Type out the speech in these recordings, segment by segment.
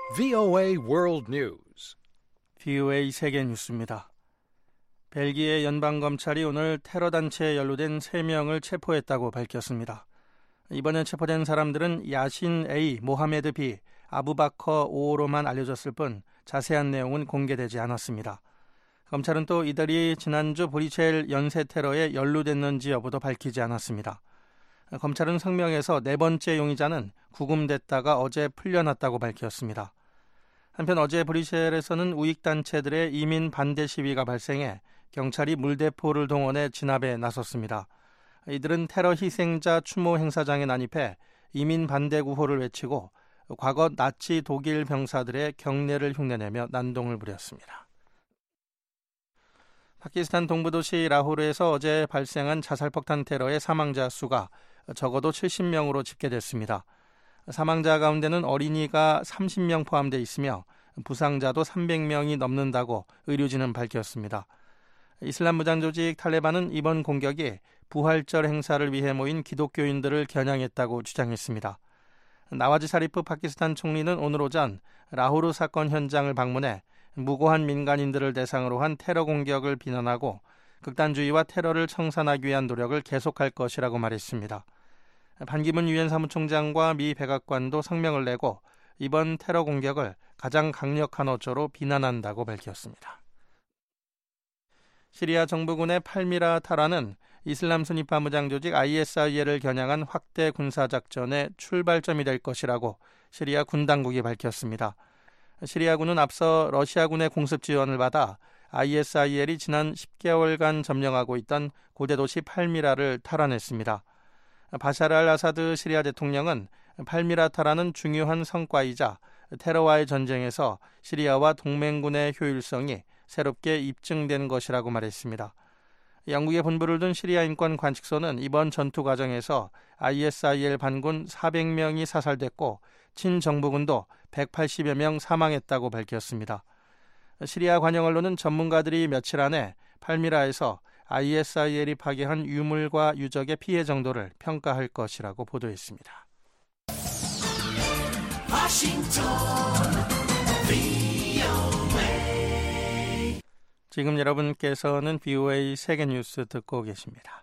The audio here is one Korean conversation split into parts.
VOA World News. VOA 세계 뉴스입니다. 벨기에 연방검찰이 오늘 테러단체에 연루된 3명을 체포했다고 밝혔습니다. 이번에 체포된 사람들은 야신 A, 모하메드 B, 아부바커 O로만 알려졌을 뿐 자세한 내용은 공개되지 않았습니다. 검찰은 또 이들이 지난주 브뤼셀 연쇄 테러에 연루됐는지 여부도 밝히지 않았습니다. 검찰은 성명에서 4번째 용의자는 구금됐다가 어제 풀려났다고 밝혔습니다. 한편 어제 브뤼셀에서는 우익단체들의 이민 반대 시위가 발생해 경찰이 물대포를 동원해 진압에 나섰습니다. 이들은 테러 희생자 추모 행사장에 난입해 이민 반대 구호를 외치고 과거 나치 독일 병사들의 경례를 흉내내며 난동을 부렸습니다. 파키스탄 동부도시 라호르에서 어제 발생한 자살폭탄 테러의 사망자 수가 적어도 70명으로 집계됐습니다. 사망자 가운데는 어린이가 30명 포함되어 있으며 부상자도 300명이 넘는다고 의료진은 밝혔습니다. 이슬람 무장 조직 탈레반은 이번 공격이 부활절 행사를 위해 모인 기독교인들을 겨냥했다고 주장했습니다. 나와즈 샤리프 파키스탄 총리는 오늘 오전 라호르 사건 현장을 방문해 무고한 민간인들을 대상으로 한 테러 공격을 비난하고 극단주의와 테러를 청산하기 위한 노력을 계속할 것이라고 말했습니다. 반기문 유엔 사무총장과 미 백악관도 성명을 내고 이번 테러 공격을 가장 강력한 어조로 비난한다고 밝혔습니다. 시리아 정부군의 팔미라 타라는 이슬람 순위파 무장 조직 ISIL을 겨냥한 확대 군사작전의 출발점이 될 것이라고 시리아 군 당국이 밝혔습니다. 시리아군은 앞서 러시아군의 공습 지원을 받아 ISIL이 지난 10개월간 점령하고 있던 고대 도시 팔미라를 탈환했습니다. 바샤르 알 아사드 시리아 대통령은 팔미라 타라는 중요한 성과이자 테러와의 전쟁에서 시리아와 동맹군의 효율성이 새롭게 입증된 것이라고 말했습니다. 영국의 본부를 둔 시리아 인권관측소는 이번 전투 과정에서 ISIL 반군 400명이 사살됐고 친정부군도 180여 명 사망했다고 밝혔습니다. 시리아 관영 언론은 전문가들이 며칠 안에 팔미라에서 ISIL이 파괴한 유물과 유적의 피해 정도를 평가할 것이라고 보도했습니다. 지금 여러분께서는 VOA 세계뉴스 듣고 계십니다.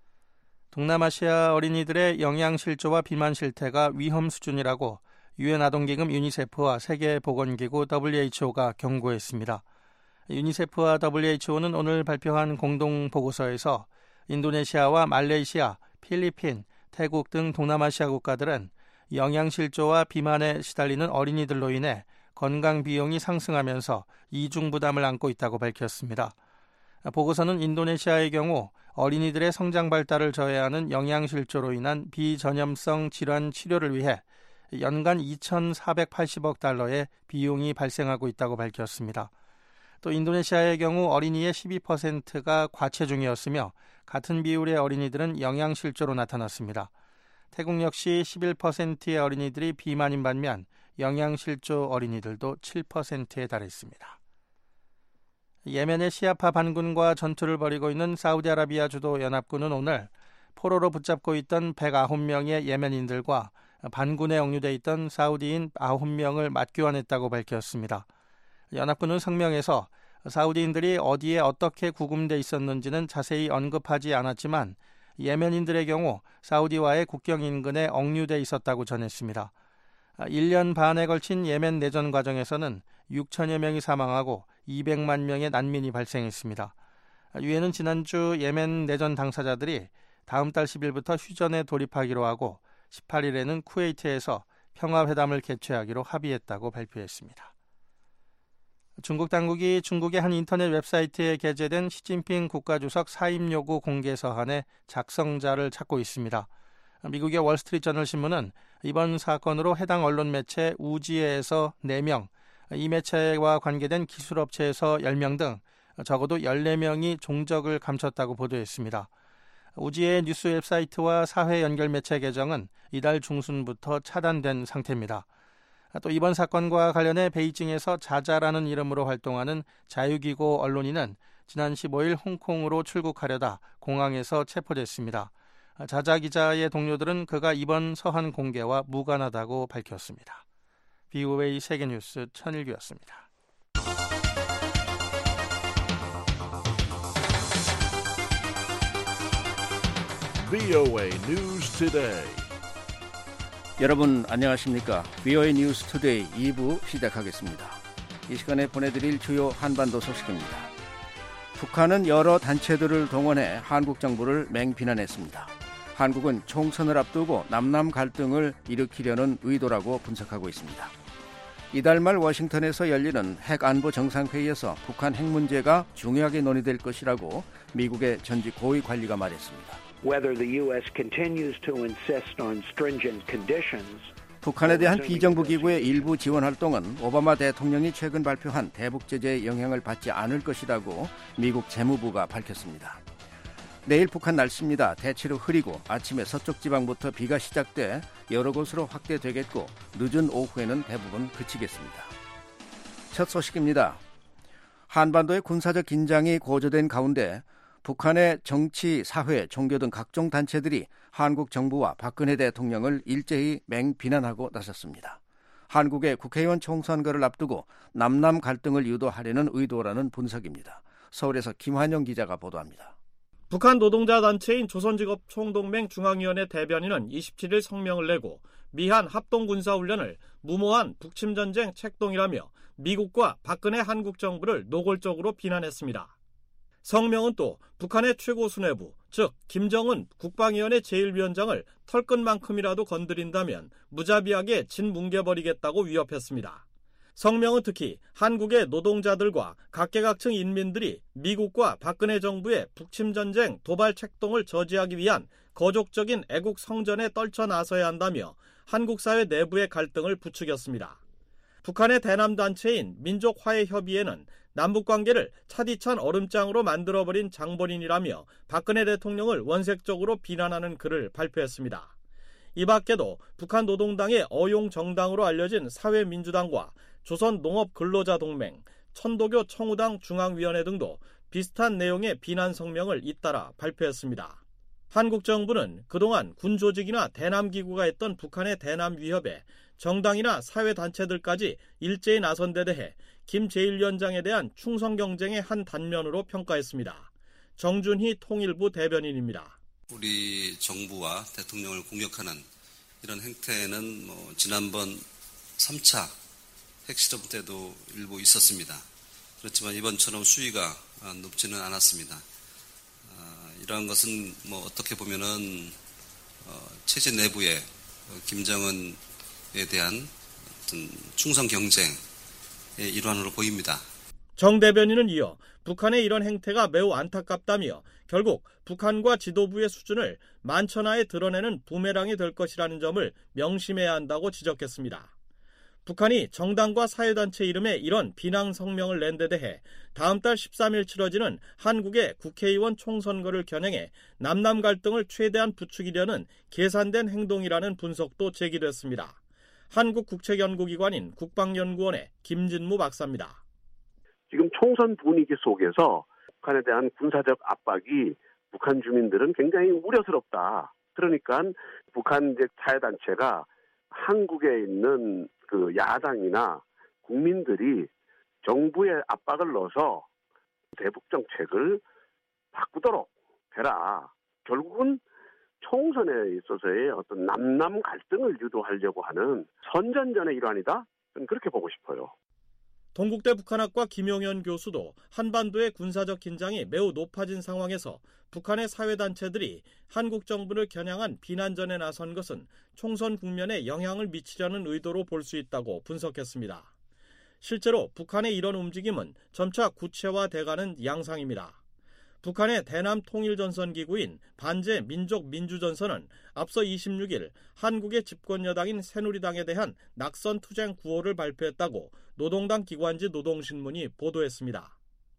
동남아시아 어린이들의 영양실조와 비만 실태가 위험 수준이라고 유엔 아동기금 유니세프와 세계보건기구 WHO가 경고했습니다. 유니세프와 WHO는 오늘 발표한 공동보고서에서 인도네시아와 말레이시아, 필리핀, 태국 등 동남아시아 국가들은 영양실조와 비만에 시달리는 어린이들로 인해 건강 비용이 상승하면서 이중 부담을 안고 있다고 밝혔습니다. 보고서는 인도네시아의 경우 어린이들의 성장 발달을 저해하는 영양실조로 인한 비전염성 질환 치료를 위해 연간 2,480억 달러의 비용이 발생하고 있다고 밝혔습니다. 또 인도네시아의 경우 어린이의 12%가 과체중이었으며 같은 비율의 어린이들은 영양실조로 나타났습니다. 태국 역시 11%의 어린이들이 비만인 반면 영양실조 어린이들도 7%에 달했습니다. 예멘의 시아파 반군과 전투를 벌이고 있는 사우디아라비아 주도 연합군은 오늘 포로로 붙잡고 있던 109명의 예멘인들과 반군에 억류돼 있던 사우디인 9명을 맞교환했다고 밝혔습니다. 연합군은 성명에서 사우디인들이 어디에 어떻게 구금돼 있었는지는 자세히 언급하지 않았지만 예멘인들의 경우 사우디와의 국경 인근에 억류돼 있었다고 전했습니다. 1년 반에 걸친 예멘 내전 과정에서는 6천여 명이 사망하고 200만 명의 난민이 발생했습니다. 유엔은 지난주 예멘 내전 당사자들이 다음 달 10일부터 휴전에 돌입하기로 하고 18일에는 쿠웨이트에서 평화회담을 개최하기로 합의했다고 발표했습니다. 중국 당국이 중국의 한 인터넷 웹사이트에 게재된 시진핑 국가주석 사임 요구 공개 서한의 작성자를 찾고 있습니다. 미국의 월스트리트저널 신문은 이번 사건으로 해당 언론 매체 우지에서 4명, 이 매체와 관계된 기술업체에서 10명 등 적어도 14명이 종적을 감췄다고 보도했습니다. 우지의 뉴스 웹사이트와 사회 연결 매체 계정은 이달 중순부터 차단된 상태입니다. 또 이번 사건과 관련해 베이징에서 자자라는 이름으로 활동하는 자유기고 언론인은 지난 15일 홍콩으로 출국하려다 공항에서 체포됐습니다. 자자 기자의 동료들은 그가 이번 서한 공개와 무관하다고 밝혔습니다. VOA 세계뉴스 천일규였습니다. VOA News Today. 여러분 안녕하십니까? VOA 뉴스 투데이 2부 시작하겠습니다. 이 시간에 보내드릴 주요 한반도 소식입니다. 북한은 여러 단체들을 동원해 한국 정부를 맹비난했습니다. 한국은 총선을 앞두고 남남 갈등을 일으키려는 의도라고 분석하고 있습니다. 이달 말 워싱턴에서 열리는 핵안보 정상회의에서 북한 핵 문제가 중요하게 논의될 것이라고 미국의 전직 고위 관리가 말했습니다. Whether the U.S. continues to insist on stringent conditions. 북한에 대한 비정부 기구의 일부 지원 활동은 오바마 대통령이 최근 발표한 대북 제재의 영향을 받지 않을 것이라고 미국 재무부가 밝혔습니다. 내일 북한 날씨입니다. 대체로 흐리고 아침에 서쪽 지방부터 비가 시작돼 여러 곳으로 확대되겠고 늦은 오후에는 대부분 그치겠습니다. 첫 소식입니다. 한반도의 군사적 긴장이 고조된 가운데 북한의 정치, 사회, 종교 등 각종 단체들이 한국 정부와 박근혜 대통령을 일제히 맹비난하고 나섰습니다. 한국의 국회의원 총선거를 앞두고 남남 갈등을 유도하려는 의도라는 분석입니다. 서울에서 김환영 기자가 보도합니다. 북한 노동자 단체인 조선직업총동맹 중앙위원회 대변인은 27일 성명을 내고 미한 합동군사훈련을 무모한 북침전쟁 책동이라며 미국과 박근혜 한국 정부를 노골적으로 비난했습니다. 성명은 또 북한의 최고 수뇌부, 즉 김정은 국방위원회 제1위원장을 털끝만큼이라도 건드린다면 무자비하게 진뭉개버리겠다고 위협했습니다. 성명은 특히 한국의 노동자들과 각계각층 인민들이 미국과 박근혜 정부의 북침전쟁 도발 책동을 저지하기 위한 거족적인 애국 성전에 떨쳐나서야 한다며 한국 사회 내부의 갈등을 부추겼습니다. 북한의 대남단체인 민족화해협의회는 남북관계를 차디찬 얼음장으로 만들어버린 장본인이라며 박근혜 대통령을 원색적으로 비난하는 글을 발표했습니다. 이 밖에도 북한 노동당의 어용정당으로 알려진 사회민주당과 조선농업근로자동맹, 천도교 청우당 중앙위원회 등도 비슷한 내용의 비난 성명을 잇따라 발표했습니다. 한국 정부는 그동안 군조직이나 대남기구가 했던 북한의 대남위협에 정당이나 사회단체들까지 일제히 나선 데 대해 김 제1위원장에 대한 충성 경쟁의 한 단면으로 평가했습니다. 정준희 통일부 대변인입니다. 우리 정부와 대통령을 공격하는 이런 행태는 지난번 3차 핵실험 때도 일부 있었습니다. 그렇지만 이번처럼 수위가 높지는 않았습니다. 이러한 것은 어떻게 보면은 체제 내부의 김정은에 대한 어떤 충성 경쟁의 일환으로 보입니다. 정 대변인은 이어 북한의 이런 행태가 매우 안타깝다며 결국 북한과 지도부의 수준을 만천하에 드러내는 부메랑이 될 것이라는 점을 명심해야 한다고 지적했습니다. 북한이 정당과 사회단체 이름에 이런 비난 성명을 낸 데 대해 다음 달 13일 치러지는 한국의 국회의원 총선거를 겨냥해 남남 갈등을 최대한 부추기려는 계산된 행동이라는 분석도 제기됐습니다. 한국국책연구기관인 국방연구원의 김진무 박사입니다. 지금 총선 분위기 속에서 북한에 대한 군사적 압박이 북한 주민들은 굉장히 우려스럽다. 그러니까 북한 사회단체가 한국에 있는 그 야당이나 국민들이 정부에 압박을 넣어서 대북 정책을 바꾸도록 해라. 결국은 총선에 있어서의 어떤 남남 갈등을 유도하려고 하는 선전전의 일환이다. 저는 그렇게 보고 싶어요. 동국대 북한학과 김용현 교수도 한반도의 군사적 긴장이 매우 높아진 상황에서 북한의 사회단체들이 한국 정부를 겨냥한 비난전에 나선 것은 총선 국면에 영향을 미치려는 의도로 볼 수 있다고 분석했습니다. 실제로 북한의 이런 움직임은 점차 구체화돼가는 양상입니다. 북한의 대남 통일전선기구인 반제민족민주전선은 앞서 26일 한국의 집권여당인 새누리당에 대한 낙선투쟁 구호를 발표했다고 노동당 기관지 노동신문이 보도했습니다.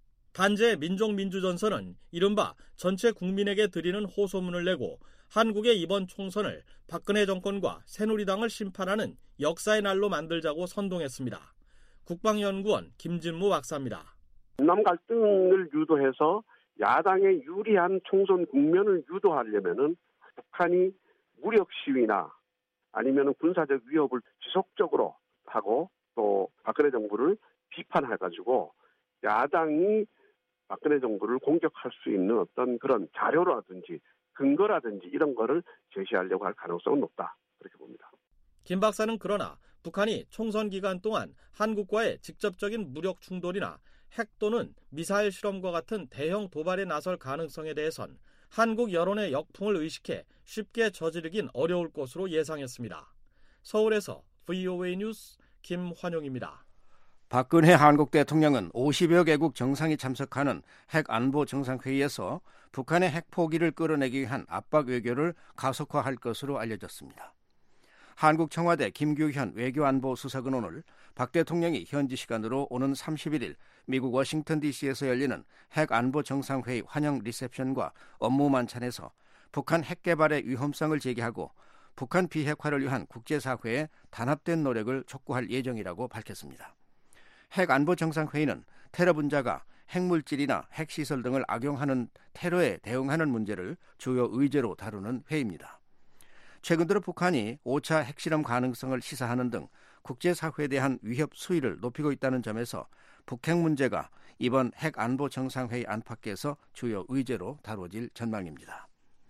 반제민족민주전선은 이른바 전체 국민에게 드리는 호소문을 내고 한국의 이번 총선을 박근혜 정권과 새누리당을 심판하는 역사의 날로 만들자고 선동했습니다. 국방연구원 김진무 박사입니다. 남남 갈등을 유도해서 야당에 유리한 총선 국면을 유도하려면은 북한이 무력 시위나 아니면 군사적 위협을 지속적으로 하고 또 박근혜 정부를 비판해가지고 야당이 박근혜 정부를 공격할 수 있는 어떤 그런 자료라든지 근거라든지 이런 거를 제시하려고 할 가능성은 높다. 그렇게 봅니다. 김 박사는 그러나 북한이 총선 기간 동안 한국과의 직접적인 무력 충돌이나 핵 또는 미사일 실험과 같은 대형 도발에 나설 가능성에 대해선 한국 여론의 역풍을 의식해 쉽게 저지르긴 어려울 것으로 예상했습니다. 서울에서 VOA 뉴스 김환용입니다. 박근혜 한국 대통령은 50여 개국 정상이 참석하는 핵안보 정상회의에서 북한의 핵 포기를 끌어내기 위한 압박 외교를 가속화할 것으로 알려졌습니다. 한국 청와대 김규현 외교안보수석은 오늘 박 대통령이 현지 시간으로 오는 31일 미국 워싱턴 DC에서 열리는 핵안보 정상회의 환영 리셉션과 업무 만찬에서 북한 핵 개발의 위험성을 제기하고 북한 비핵화를 위한 국제사회의 단합된 노력을 촉구할 예정이라고 밝혔습니다. 핵안보 정상회의는 테러 분자가 핵물질이나 핵시설 등을 악용하는 테러에 대응하는 문제를 주요 의제로 다루는 회의입니다. 최근 들어 북한이 5차 핵실험 가능성을 시사하는 등 국제사회에 대한 위협 수위를 높이고 있다는 점에서 북핵 문제가 이번 핵안보 정상회의 안팎에서 주요 의제로 다뤄질 전망입니다.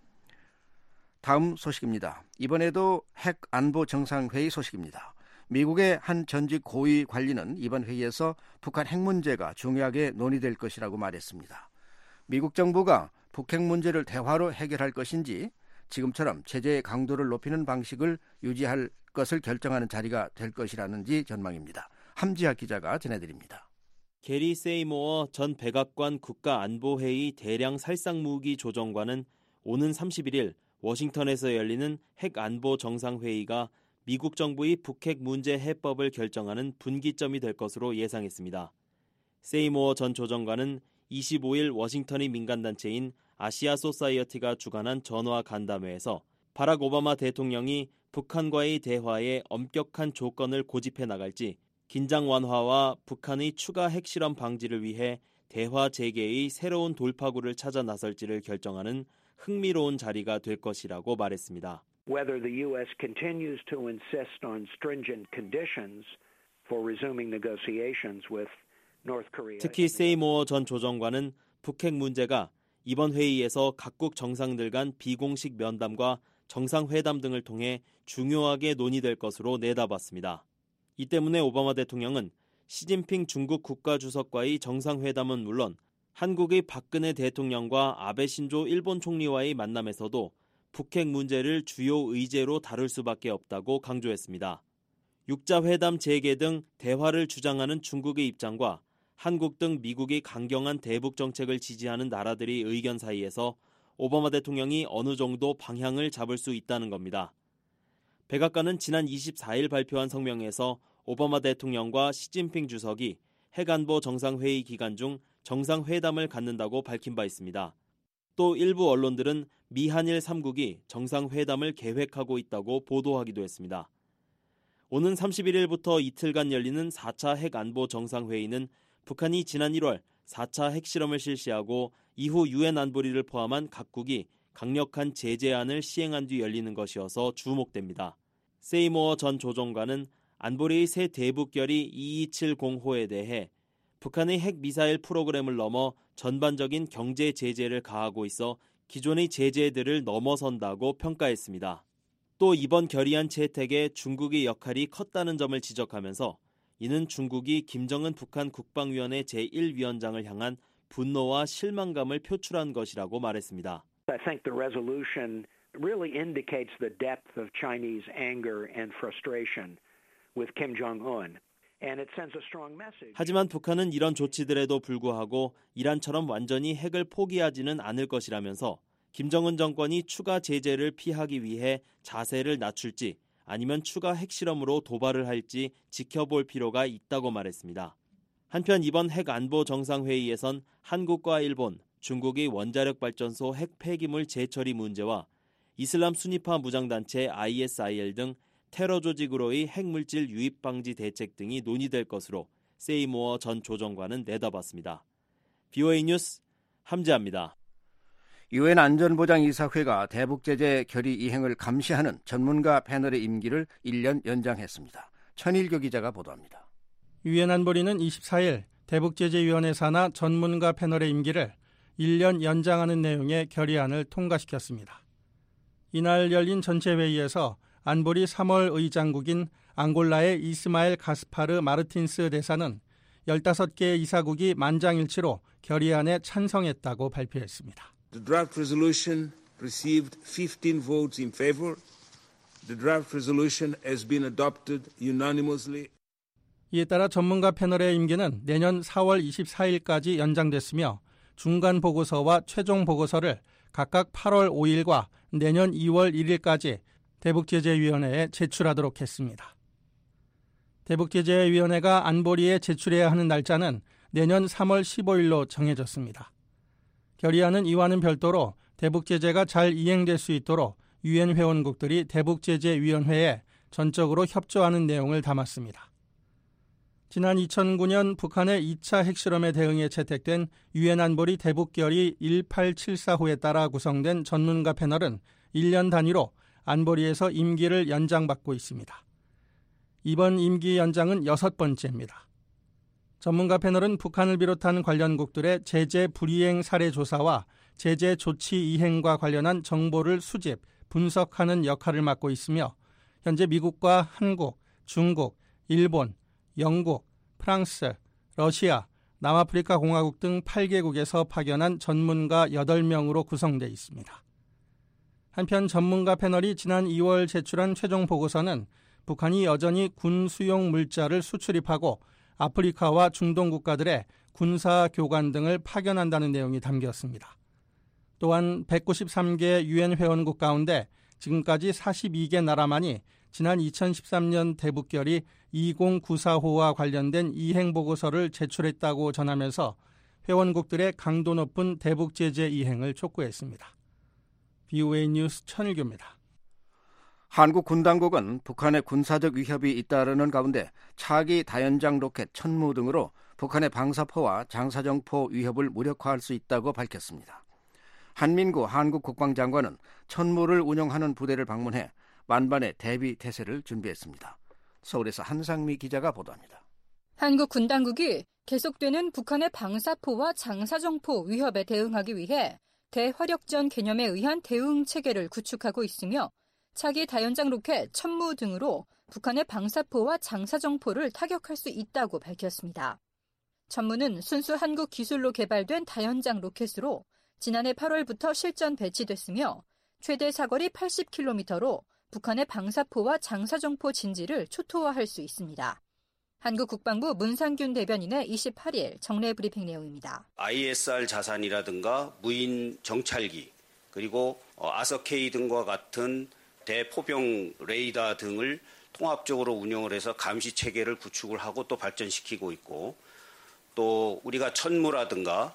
다음 소식입니다. 이번에도 핵안보 정상회의 소식입니다. 미국의 한 전직 고위 관리는 이번 회의에서 북한 핵 문제가 중요하게 논의될 것이라고 말했습니다. 미국 정부가 북핵 문제를 대화로 해결할 것인지 지금처럼 제재의 강도를 높이는 방식을 유지할 것을 결정하는 자리가 될 것이라는지 전망입니다. 함지하 기자가 전해드립니다. 게리 세이모어 전 백악관 국가안보회의 대량 살상무기 조정관은 오는 31일 워싱턴에서 열리는 핵안보 정상회의가 미국 정부의 북핵 문제 해법을 결정하는 분기점이 될 것으로 예상했습니다. 세이모어 전 조정관은 25일 워싱턴의 민간단체인 아시아 소사이어티가 주관한 전화 간담회에서 바락 오바마 대통령이 북한과의 대화에 엄격한 조건을 고집해 나갈지 긴장 완화와 북한의 추가 핵실험 방지를 위해 대화 재개의 새로운 돌파구를 찾아 나설지를 결정하는 흥미로운 자리가 될 것이라고 말했습니다. Whether the U.S. continues to insist on stringent conditions for resuming negotiations with North Korea. 특히 세이모어 전 조정관은 북핵 문제가 이번 회의에서 각국 정상들 간 비공식 면담과 정상회담 등을 통해 중요하게 논의될 것으로 내다봤습니다. 이 때문에 오바마 대통령은 시진핑 중국 국가주석과의 정상회담은 물론 한국의 박근혜 대통령과 아베 신조 일본 총리와의 만남에서도 북핵 문제를 주요 의제로 다룰 수밖에 없다고 강조했습니다. 육자회담 재개 등 대화를 주장하는 중국의 입장과 한국 등 미국이 강경한 대북 정책을 지지하는 나라들의 의견 사이에서 오바마 대통령이 어느 정도 방향을 잡을 수 있다는 겁니다. 백악관은 지난 24일 발표한 성명에서 오바마 대통령과 시진핑 주석이 핵안보 정상회의 기간 중 정상회담을 갖는다고 밝힌 바 있습니다. 또 일부 언론들은 미한일 3국이 정상회담을 계획하고 있다고 보도하기도 했습니다. 오는 31일부터 이틀간 열리는 4차 핵안보 정상회의는 북한이 지난 1월 4차 핵실험을 실시하고 이후 유엔 안보리를 포함한 각국이 강력한 제재안을 시행한 뒤 열리는 것이어서 주목됩니다. 세이모어 전 조정관은 안보리의 새 대북결의 2270호에 대해 북한의 핵미사일 프로그램을 넘어 전반적인 경제 제재를 가하고 있어 기존의 제재들을 넘어선다고 평가했습니다. 또 이번 결의안 채택에 중국의 역할이 컸다는 점을 지적하면서 이는 중국이 김정은 북한 국방위원회 제1위원장을 향한 분노와 실망감을 표출한 것이라고 말했습니다. I think the resolution really indicates the depth of Chinese anger and frustration with Kim Jong-un. 하지만 북한은 이런 조치들에도 불구하고 이란처럼 완전히 핵을 포기하지는 않을 것이라면서 김정은 정권이 추가 제재를 피하기 위해 자세를 낮출지 아니면 추가 핵실험으로 도발을 할지 지켜볼 필요가 있다고 말했습니다. 한편 이번 핵안보 정상회의에선 한국과 일본, 중국의 원자력 발전소 핵 폐기물 재처리 문제와 이슬람 순위파 무장단체 ISIL 등 테러 조직으로의 핵물질 유입 방지 대책 등이 논의될 것으로 세이모어 전 조정관은 내다봤습니다. VOA 뉴스 함지아입니다. 유엔 안전보장이사회가 대북 제재 결의 이행을 감시하는 전문가 패널의 임기를 1년 연장했습니다. 천일교 기자가 보도합니다. 유엔 안보리는 24일 대북제재위원회 산하 전문가 패널의 임기를 1년 연장하는 내용의 결의안을 통과시켰습니다. 이날 열린 전체 회의에서 안보리 3월 의장국인 앙골라의 이스마엘 가스파르 마르틴스 대사는 15개의 이사국이 만장일치로 결의안에 찬성했다고 발표했습니다. The draft resolution received 15 votes in favor. The draft resolution has been adopted unanimously. 이에 따라 전문가 패널의 임기는 내년 4월 24일까지 연장됐으며 중간 보고서와 최종 보고서를 각각 8월 5일과 내년 2월 1일까지 대북제재위원회에 제출하도록 했습니다. 대북제재위원회가 안보리에 제출해야 하는 날짜는 내년 3월 15일로 정해졌습니다. 결의안은 이와는 별도로 대북제재가 잘 이행될 수 있도록 유엔 회원국들이 대북제재위원회에 전적으로 협조하는 내용을 담았습니다. 지난 2009년 북한의 2차 핵실험에 대응해 채택된 유엔 안보리 대북결의 1874호에 따라 구성된 전문가 패널은 1년 단위로 안보리에서 임기를 연장받고 있습니다. 이번 임기 연장은 6번째입니다. 전문가 패널은 북한을 비롯한 관련국들의 제재 불이행 사례 조사와 제재 조치 이행과 관련한 정보를 수집, 분석하는 역할을 맡고 있으며 현재 미국과 한국, 중국, 일본, 영국, 프랑스, 러시아, 남아프리카 공화국 등 8개국에서 파견한 전문가 8명으로 구성되어 있습니다. 한편 전문가 패널이 지난 2월 제출한 최종 보고서는 북한이 여전히 군 수용 물자를 수출입하고 아프리카와 중동 국가들의 군사 교관 등을 파견한다는 내용이 담겼습니다. 또한 193개 유엔 회원국 가운데 지금까지 42개 나라만이 지난 2013년 대북결의 2094호와 관련된 이행보고서를 제출했다고 전하면서 회원국들의 강도 높은 대북제재 이행을 촉구했습니다. VOA 뉴스 천일교입니다. 한국 군 당국은 북한의 군사적 위협이 잇따르는 가운데 차기 다연장 로켓 천무 등으로 북한의 방사포와 장사정포 위협을 무력화할 수 있다고 밝혔습니다. 한민구 한국 국방장관은 천무를 운영하는 부대를 방문해 만반의 대비 태세를 준비했습니다. 서울에서 한상미 기자가 보도합니다. 한국 군 당국이 계속되는 북한의 방사포와 장사정포 위협에 대응하기 위해 대화력전 개념에 의한 대응 체계를 구축하고 있으며 차기 다연장 로켓 천무 등으로 북한의 방사포와 장사정포를 타격할 수 있다고 밝혔습니다. 천무는 순수 한국 기술로 개발된 다연장 로켓으로 지난해 8월부터 실전 배치됐으며 최대 사거리 80km로 북한의 방사포와 장사정포 진지를 초토화할 수 있습니다. 한국 국방부 문상균 대변인의 28일 정례 브리핑 내용입니다. ISR 자산이라든가 무인 정찰기 그리고 아서K 등과 같은 대포병 레이더 등을 통합적으로 운영을 해서 감시 체계를 구축을 하고 또 발전시키고 있고 또 우리가 천무라든가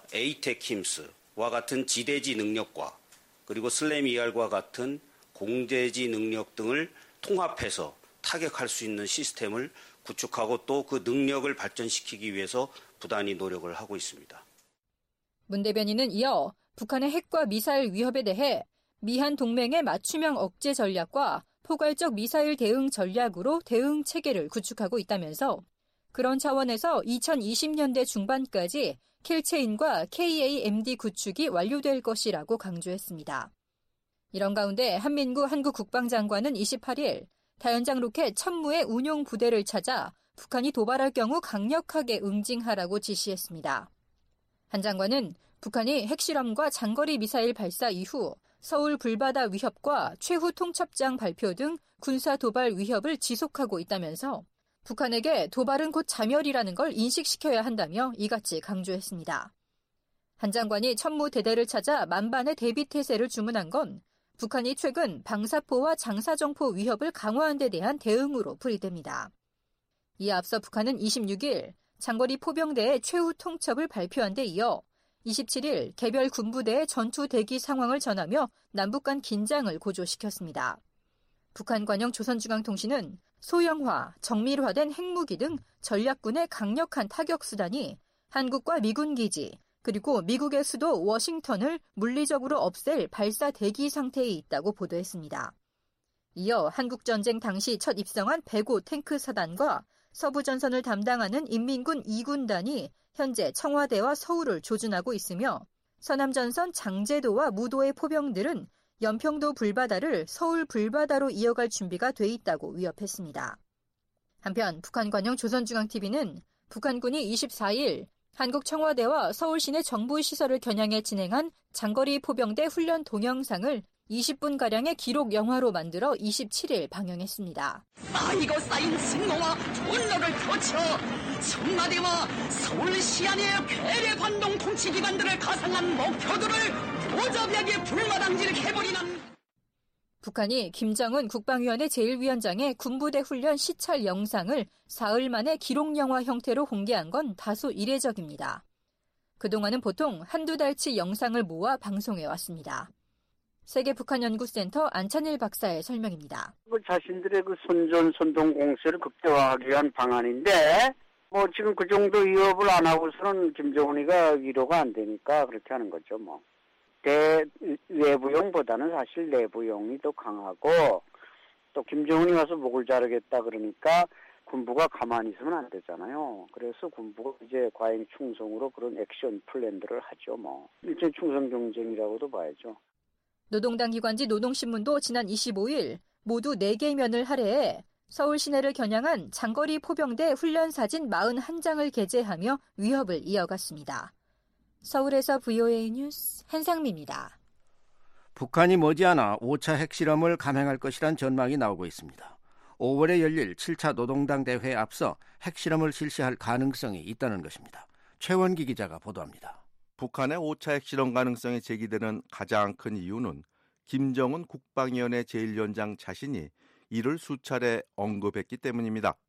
에이테킴스와 같은 지대지 능력과 그리고 슬램 ER과 같은 공대지 능력 등을 통합해서 타격할 수 있는 시스템을 구축하고 또 그 능력을 발전시키기 위해서 부단히 노력을 하고 있습니다. 문 대변인은 이어 북한의 핵과 미사일 위협에 대해 미한 동맹의 맞춤형 억제 전략과 포괄적 미사일 대응 전략으로 대응 체계를 구축하고 있다면서 그런 차원에서 2020년대 중반까지 킬체인과 KAMD 구축이 완료될 것이라고 강조했습니다. 이런 가운데 한민구 한국 국방장관은 28일 다연장 로켓 천무의 운용 부대를 찾아 북한이 도발할 경우 강력하게 응징하라고 지시했습니다. 한 장관은 북한이 핵실험과 장거리 미사일 발사 이후 서울 불바다 위협과 최후 통첩장 발표 등 군사 도발 위협을 지속하고 있다면서 북한에게 도발은 곧 자멸이라는 걸 인식시켜야 한다며 이같이 강조했습니다. 한 장관이 천무 대대를 찾아 만반의 대비태세를 주문한 건 북한이 최근 방사포와 장사정포 위협을 강화한 데 대한 대응으로 풀이됩니다. 이에 앞서 북한은 26일 장거리 포병대의 최후 통첩을 발표한 데 이어 27일 개별 군부대의 전투 대기 상황을 전하며 남북 간 긴장을 고조시켰습니다. 북한 관영 조선중앙통신은 소형화, 정밀화된 핵무기 등 전략군의 강력한 타격 수단이 한국과 미군 기지, 그리고 미국의 수도 워싱턴을 물리적으로 없앨 발사 대기 상태에 있다고 보도했습니다. 이어 한국전쟁 당시 첫 입성한 105 탱크 사단과 서부전선을 담당하는 인민군 2군단이 현재 청와대와 서울을 조준하고 있으며 서남전선 장제도와 무도의 포병들은 연평도 불바다를 서울 불바다로 이어갈 준비가 돼 있다고 위협했습니다. 한편 북한 관영 조선중앙TV는 북한군이 24일 한국 청와대와 서울 시내 정부 시설을 겨냥해 진행한 장거리 포병대 훈련 동영상을 20분가량의 기록 영화로 만들어 27일 방영했습니다. 쌓이고 쌓인 승노와 분노를 거쳐 청와대와 서울시 안의 괴뢰 반동 통치기관들을 가상한 목표들을 도저하게 불마당질해버리는 북한이 김정은 국방위원회 제1위원장의 군부대 훈련 시찰 영상을 사흘 만에 기록영화 형태로 공개한 건 다소 이례적입니다. 그동안은 보통 한두 달치 영상을 모아 방송해왔습니다. 세계북한연구센터 안찬일 박사의 설명입니다. 자신들의 선동 공세를 극대화하기 위한 방안인데 지금 그 정도 위협을 안 하고서는 김정은이가 위로가 안 되니까 그렇게 하는 거죠. 외부용보다는 사실 내부용이 더 강하고 또 김정은이 와서 목을 자르겠다 그러니까 군부가 가만히 있으면 안 되잖아요. 그래서 군부가 이제 과잉 충성으로 그런 액션 플랜들을 하죠. 일종의 충성 경쟁이라고도 봐야죠. 노동당 기관지 노동신문도 지난 25일 모두 4개 면을 할애해 서울 시내를 겨냥한 장거리 포병대 훈련 사진 41장을 게재하며 위협을 이어갔습니다. 서울에서 VOA 뉴스 한상미입니다. 북한이 머지않아 5차 핵실험을 감행할 것이란 전망이 나오고 있습니다. 5월에 열릴 7차 노동당 대회에 앞서 핵실험을 실시할 가능성이 있다는 것입니다. 최원기 기자가 보도합니다. 북한의 5차 핵실험 가능성이 제기되는 가장 큰 이유는 김정은 국방위원회 제1위원장 자신이 이를 수차례 언급했기 때문입니다.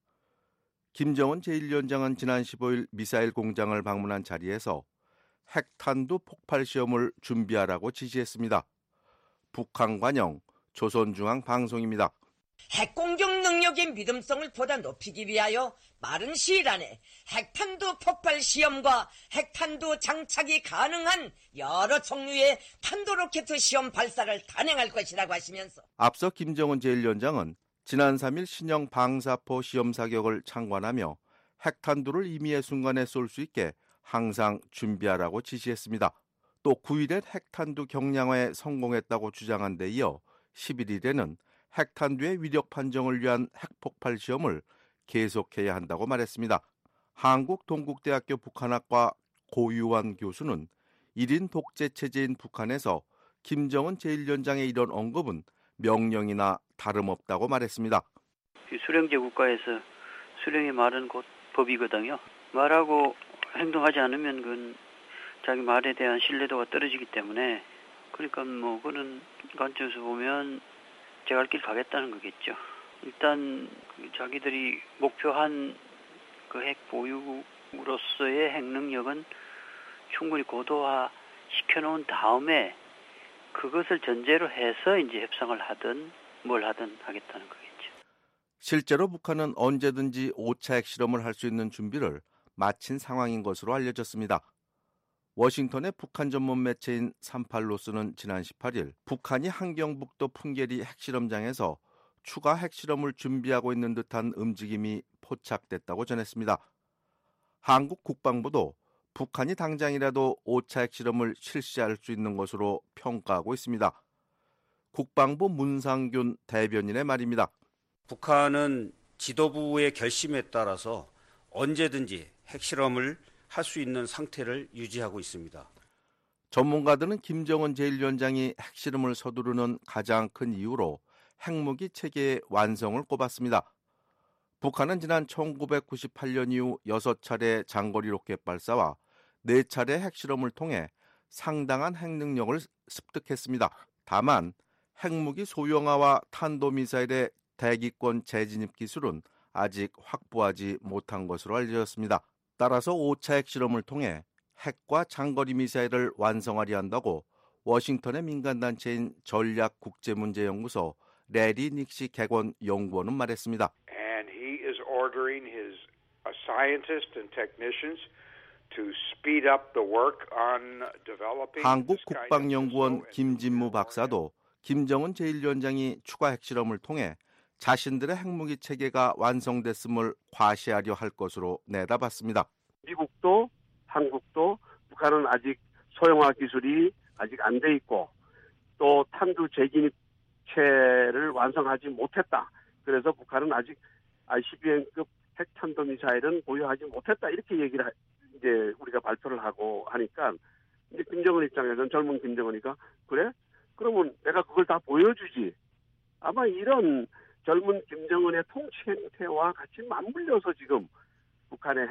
김정은 제1위원장은 지난 15일 미사일 공장을 방문한 자리에서 핵탄두 폭발 시험을 준비하라고 지시했습니다. 북한 관영 조선중앙방송입니다. 핵공격 능력의 믿음성을 보다 높이기 위하여 빠른 시일 안에 핵탄두 폭발 시험과 핵탄두 장착이 가능한 여러 종류의 탄도로켓 시험 발사를 단행할 것이라고 하시면서 앞서 김정은 제1위원장은 지난 3일 신형 방사포 시험 사격을 참관하며 핵탄두를 임의의 순간에 쏠 수 있게 항상 준비하라고 지시했습니다. 또 9일엔 핵탄두 경량화에 성공했다고 주장한 데 이어 11일에는 핵탄두의 위력 판정을 위한 핵폭발 시험을 계속해야 한다고 말했습니다. 한국동국대학교 북한학과 고유환 교수는 1인 독재 체제인 북한에서 김정은 제1위원장의 이런 언급은 명령이나 다름없다고 말했습니다. 수령제 국가에서 수령의 말은 곧 법이거든요. 말하고 행동하지 않으면 그건 자기 말에 대한 신뢰도가 떨어지기 때문에 그러니까 그런 관점에서 보면 제 갈 길 가겠다는 거겠죠. 일단 자기들이 목표한 그 핵 보유로서의 핵 능력은 충분히 고도화 시켜놓은 다음에 그것을 전제로 해서 이제 협상을 하든 뭘 하든 하겠다는 거겠죠. 실제로 북한은 언제든지 5차 핵실험을 할 수 있는 준비를 마친 상황인 것으로 알려졌습니다. 워싱턴의 북한 전문 매체인 38로스는 지난 18일 북한이 한경북도 풍계리 핵실험장에서 추가 핵실험을 준비하고 있는 듯한 움직임이 포착됐다고 전했습니다. 한국 국방부도 북한이 당장이라도 5차 핵실험을 실시할 수 있는 것으로 평가하고 있습니다. 국방부 문상균 대변인의 말입니다. 북한은 지도부의 결심에 따라서 언제든지 핵실험을 할 수 있는 상태를 유지하고 있습니다. 전문가들은 김정은 제1위원장이 핵실험을 서두르는 가장 큰 이유로 핵무기 체계의 완성을 꼽았습니다. 북한은 지난 1998년 이후 6차례 장거리 로켓 발사와 4차례 핵실험을 통해 상당한 핵능력을 습득했습니다. 다만 핵무기 소형화와 탄도미사일의 대기권 재진입 기술은 아직 확보하지 못한 것으로 알려졌습니다. 따라서 5차 핵실험을 통해 핵과 장거리 미사일을 완성하려 한다고 워싱턴의 민간단체인 전략국제문제연구소 레리 닉시 객원 연구원은 말했습니다. And he is ordering his scientists and technicians to speed up the work on developing 한국 국방연구원 김진무 박사도 김정은 제1위원장이 추가 핵실험을 통해 자신들의 핵무기 체계가 완성됐음을 과시하려 할 것으로 내다봤습니다. 미국도 한국도 북한은 아직 소형화 기술이 아직 안 돼 있고 또 탄두 재진입체를 완성하지 못했다. 그래서 북한은 아직 ICBM급 핵탄도미사일은 보유하지 못했다. 이렇게 얘기를 이제 우리가 발표를 하고 하니까 이제 김정은 입장에서는 젊은 김정은이가 그래? 그러면 내가 그걸 다 보여주지. 아마 이런 젊은 김정은의 통치 행태와 같이 맞물려서 지금 북한의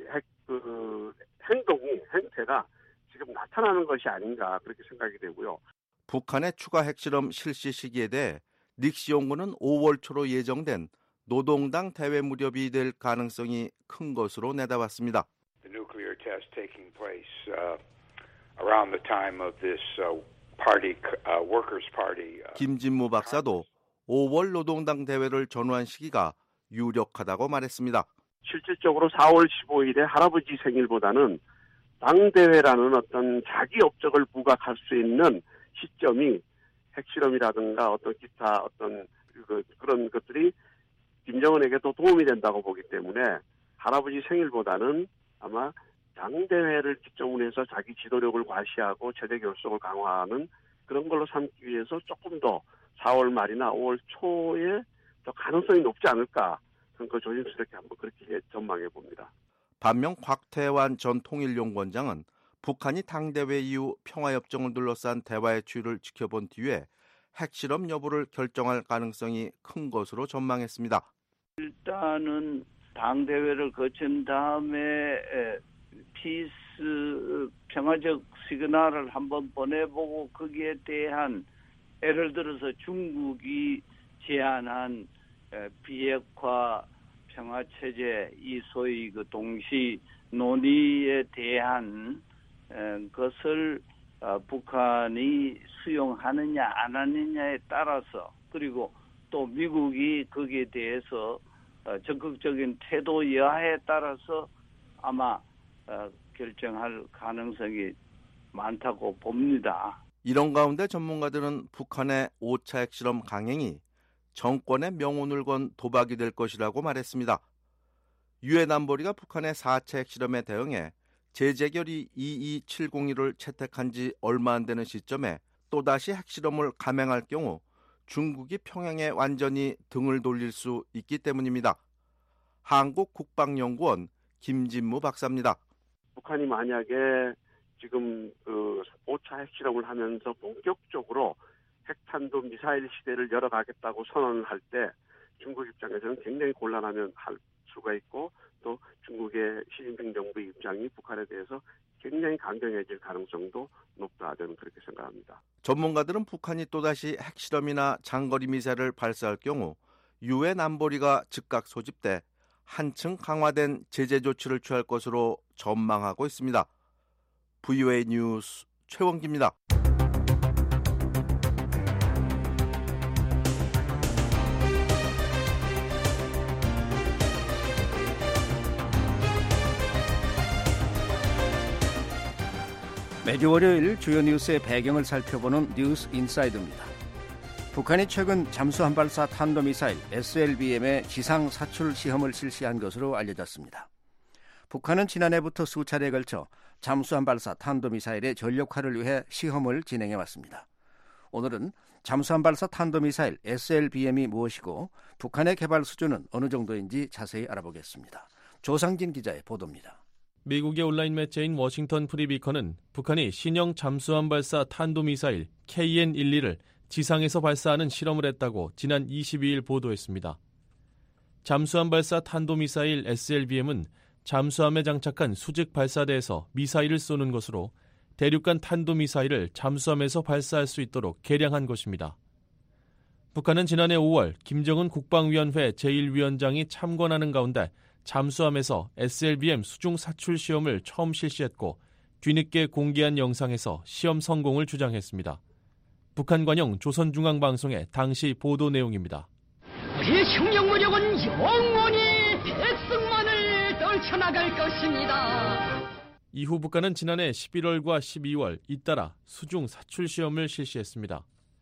행태가 지금 나타나는 것이 아닌가 그렇게 생각이 되고요. 북한의 추가 핵실험 실시 시기에 대해 닉시 연구는 5월 초로 예정된 노동당 대회 무렵이 될 가능성이 큰 것으로 내다봤습니다. The nuclear test taking place around the time of this party, workers' party. 김진무 박사도 5월 노동당 대회를 전후한 시기가 유력하다고 말했습니다. 실질적으로 4월 15일에 할아버지 생일보다는 당대회라는 어떤 자기 업적을 부각할 수 있는 시점이 핵실험이라든가 어떤 기타 어떤 그런 것들이 김정은에게도 도움이 된다고 보기 때문에 할아버지 생일보다는 아마 당대회를 기점으로 해서 자기 지도력을 과시하고 체제 결속을 강화하는 그런 걸로 삼기 위해서 조금 더 4월 말이나 5월 초에 더 가능성이 높지 않을까 그런 조심스럽게 한번 그렇게 전망해 봅니다. 반면 곽태환 전 통일연구원장은 북한이 당대회 이후 평화협정을 둘러싼 대화의 추이를 지켜본 뒤에 핵실험 여부를 결정할 가능성이 큰 것으로 전망했습니다. 일단은 당대회를 거친 다음에 피스 평화적 시그널을 한번 보내보고 거기에 대한 예를 들어서 중국이 제안한 비핵화 평화체제 이 소위 그 동시 논의에 대한 것을 북한이 수용하느냐 안 하느냐에 따라서 그리고 또 미국이 거기에 대해서 적극적인 태도 여하에 따라서 아마 결정할 가능성이 많다고 봅니다. 이런 가운데 전문가들은 북한의 5차 핵실험 강행이 정권의 명운을 건 도박이 될 것이라고 말했습니다. 유엔 안보리가 북한의 4차 핵실험에 대응해 제재결의 22701을 채택한 지 얼마 안 되는 시점에 또다시 핵실험을 감행할 경우 중국이 평양에 완전히 등을 돌릴 수 있기 때문입니다. 한국국방연구원 김진무 박사입니다. 북한이 만약에 지금 그 5차 핵실험을 하면서 본격적으로 핵탄도 미사일 시대를 열어가겠다고 선언을 할 때 중국 입장에서는 굉장히 곤란하면 할 수가 있고 또 중국의 시진핑 정부의 입장이 북한에 대해서 굉장히 강경해질 가능성도 높다 저는 그렇게 생각합니다. 전문가들은 북한이 또다시 핵실험이나 장거리 미사일을 발사할 경우 유엔 안보리가 즉각 소집돼 한층 강화된 제재 조치를 취할 것으로 전망하고 있습니다. VOA 뉴스 최원기입니다. 매주 월요일 주요 뉴스의 배경을 살펴보는 뉴스 인사이드입니다. 북한이 최근 잠수함 발사 탄도미사일 SLBM의 지상 사출 시험을 실시한 것으로 알려졌습니다. 북한은 지난해부터 수차례에 걸쳐 잠수함 발사 탄도미사일의 전력화를 위해 시험을 진행해왔습니다. 오늘은 잠수함 발사 탄도미사일 SLBM이 무엇이고 북한의 개발 수준은 어느 정도인지 자세히 알아보겠습니다. 조상진 기자의 보도입니다. 미국의 온라인 매체인 워싱턴 프리비컨은 북한이 신형 잠수함 발사 탄도미사일 KN-12를 지상에서 발사하는 실험을 했다고 지난 22일 보도했습니다. 잠수함 발사 탄도미사일 SLBM은 잠수함에 장착한 수직 발사대에서 미사일을 쏘는 것으로 대륙간 탄도미사일을 잠수함에서 발사할 수 있도록 개량한 것입니다. 북한은 지난해 5월 김정은 국방위원회 제1위원장이 참관하는 가운데 잠수함에서 SLBM 수중 사출 시험을 처음 실시했고 뒤늦게 공개한 영상에서 시험 성공을 주장했습니다. 북한 관영 조선중앙방송의 당시 보도 내용입니다. 우리의 혁명무력은 영원히 백성만을 떨쳐나갈 것입니다. 이후 북한은 지난해 11월과 12월 잇따라 수중 사출 시험을 실시했습니다.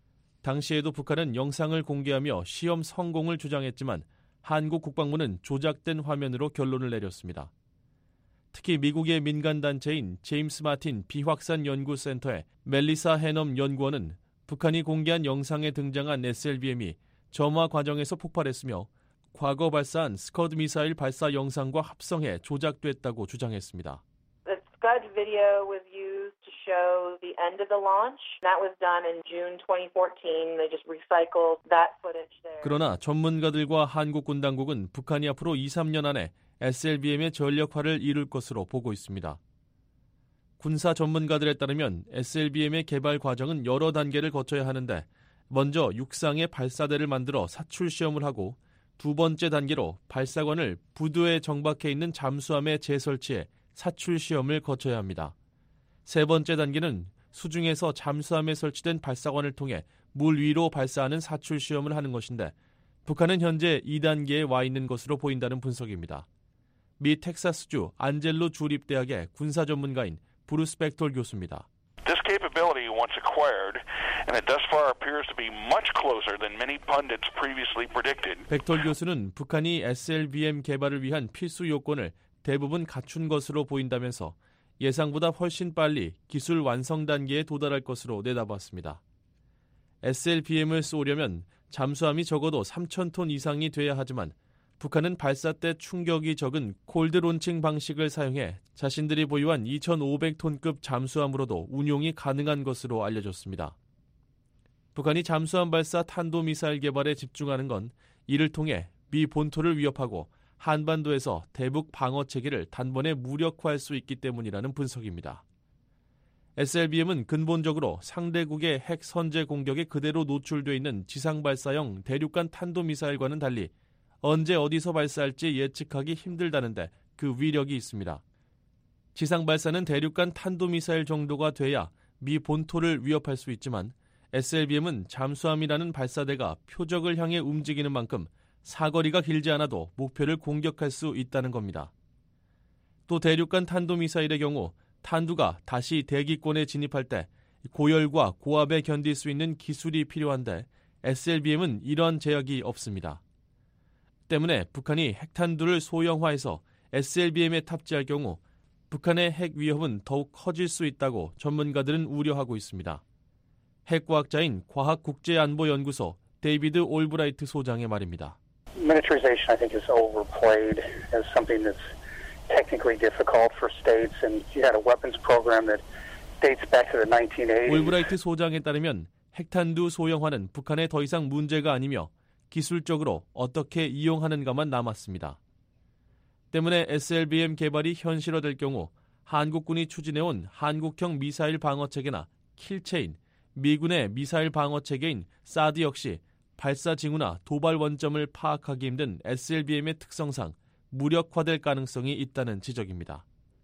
당시에도 북한은 영상을 공개하며 시험 성공을 주장했지만 한국 국방부는 조작된 화면으로 결론을 내렸습니다. 특히 미국의 민간단체인 제임스 마틴 비확산 연구센터의 멜리사 해넘 연구원은 북한이 공개한 영상에 등장한 SLBM이 점화 과정에서 폭발했으며 과거 발사한 스커드 미사일 발사 영상과 합성해 조작됐다고 주장했습니다. The Scud video was used to show the end of the launch. That was done in June 2014. They just recycled that footage there. 그러나 전문가들과 한국 군 당국은 북한이 앞으로 2-3년 안에 SLBM의 전력화를 이룰 것으로 보고 있습니다. 군사 전문가들에 따르면 SLBM의 개발 과정은 여러 단계를 거쳐야 하는데 먼저 육상의 발사대를 만들어 사출 시험을 하고 두 번째 단계로 발사관을 부두에 정박해 있는 잠수함에 재설치해 사출 시험을 거쳐야 합니다. 세 번째 단계는 수중에서 잠수함에 설치된 발사관을 통해 물 위로 발사하는 사출 시험을 하는 것인데 북한은 현재 2단계에 와 있는 것으로 보인다는 분석입니다. 미 텍사스주 안젤로 주립대학의 군사 전문가인 브루스 벡톨 교수입니다. This capability, once acquired, and it thus far appears to be much closer than many pundits previously predicted. 벡톨 교수는 북한이 SLBM 개발을 위한 필수 요건을 대부분 갖춘 것으로 보인다면서 예상보다 훨씬 빨리 기술 완성 단계에 도달할 것으로 내다봤습니다. SLBM을 쏘려면 잠수함이 적어도 3,000톤 이상이 돼야 하지만 북한은 발사 때 충격이 적은 콜드 론칭 방식을 사용해 자신들이 보유한 2,500톤급 잠수함으로도 운용이 가능한 것으로 알려졌습니다. 북한이 잠수함 발사 탄도미사일 개발에 집중하는 건 이를 통해 미 본토를 위협하고 한반도에서 대북 방어 체계를 단번에 무력화할 수 있기 때문이라는 분석입니다. SLBM은 근본적으로 상대국의 핵 선제 공격에 그대로 노출돼 있는 지상 발사형 대륙간 탄도미사일과는 달리 언제 어디서 발사할지 예측하기 힘들다는데 그 위력이 있습니다. 지상 발사는 대륙간 탄도미사일 정도가 돼야 미 본토를 위협할 수 있지만 SLBM은 잠수함이라는 발사대가 표적을 향해 움직이는 만큼 사거리가 길지 않아도 목표를 공격할 수 있다는 겁니다. 또 대륙간 탄도미사일의 경우 탄두가 다시 대기권에 진입할 때 고열과 고압에 견딜 수 있는 기술이 필요한데 SLBM은 이런 제약이 없습니다. 때문에 북한이 핵탄두를 소형화해서 SLBM에 탑재할 경우 북한의 핵 위협은 더욱 커질 수 있다고 전문가들은 우려하고 있습니다. 핵과학자인 과학국제안보연구소 데이비드 올브라이트 소장의 말입니다. Miniaturization, I think, is overplayed as something that's technically difficult for states, and you had a weapons program that dates back to the 1980s. 올브라이트 소장에 따르면 핵탄두 소형화는 북한에 더 이상 문제가 아니며 기술적으로 어떻게 이용하는가만 남았습니다. 때문에 SLBM 개발이 현실화될 경우 한국군이 추진해온 한국형 미사일 방어체계나 킬체인, 미군의 미사일 방어체계인 사드 역시 발사 징후나 도발 원점을 파악하기 힘든 SLBM의 특성상 무력화될 가능성이 있다는 지적입니다.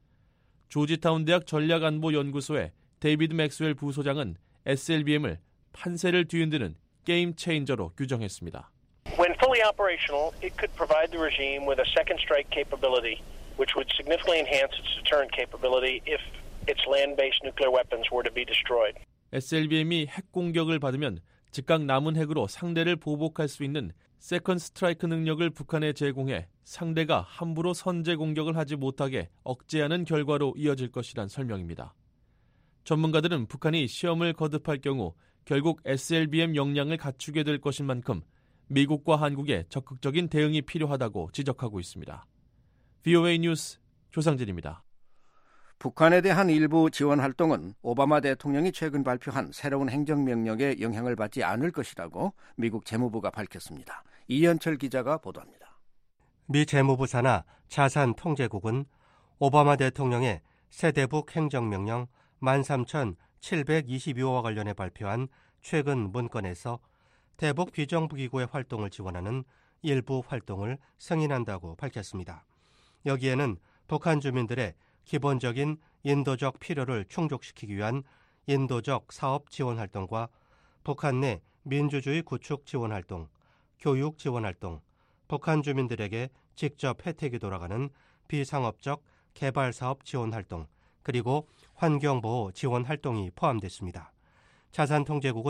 조지타운 대학 전략안보연구소의 데이비드 맥스웰 부소장은 SLBM을 판세를 뒤흔드는 게임 체인저로 규정했습니다. When fully operational, it could provide the regime with a second strike capability, which would significantly enhance its deterrent capability if its land-based nuclear weapons were to be destroyed. SLBM이 핵 공격을 받으면 즉각 남은 핵으로 상대를 보복할 수 있는 세컨드 스트라이크 능력을 북한에 제공해 상대가 함부로 선제 공격을 하지 못하게 억제하는 결과로 이어질 것이란 설명입니다. 전문가들은 북한이 시험을 거듭할 경우 결국 SLBM 역량을 갖추게 될 것인 만큼 미국과 한국의 적극적인 대응이 필요하다고 지적하고 있습니다. VOA 뉴스 조상진입니다. 북한에 대한 일부 지원 활동은 오바마 대통령이 최근 발표한 새로운 행정명령에 영향을 받지 않을 것이라고 미국 재무부가 밝혔습니다. 이현철 기자가 보도합니다. 미 재무부 산하 자산통제국은 오바마 대통령의 새 대북 행정명령 13,722호와 관련해 발표한 최근 문건에서 대북 비정부기구의 활동을 지원하는 일부 활동을 승인한다고 밝혔습니다. 여기에는 북한 주민들의 기본적인 인도적 필요를 충족시키기 위한 인도적 사업 지원 활동과 북한 내 민주주의 구축 지원 활동, 교육 지원 활동, 북한 주민들에게 직접 혜택이 돌아가는 비상업적 개발 사업 지원 활동, 그리고 환경보호 지원 활동이 포함됐습니다. 자산통제국은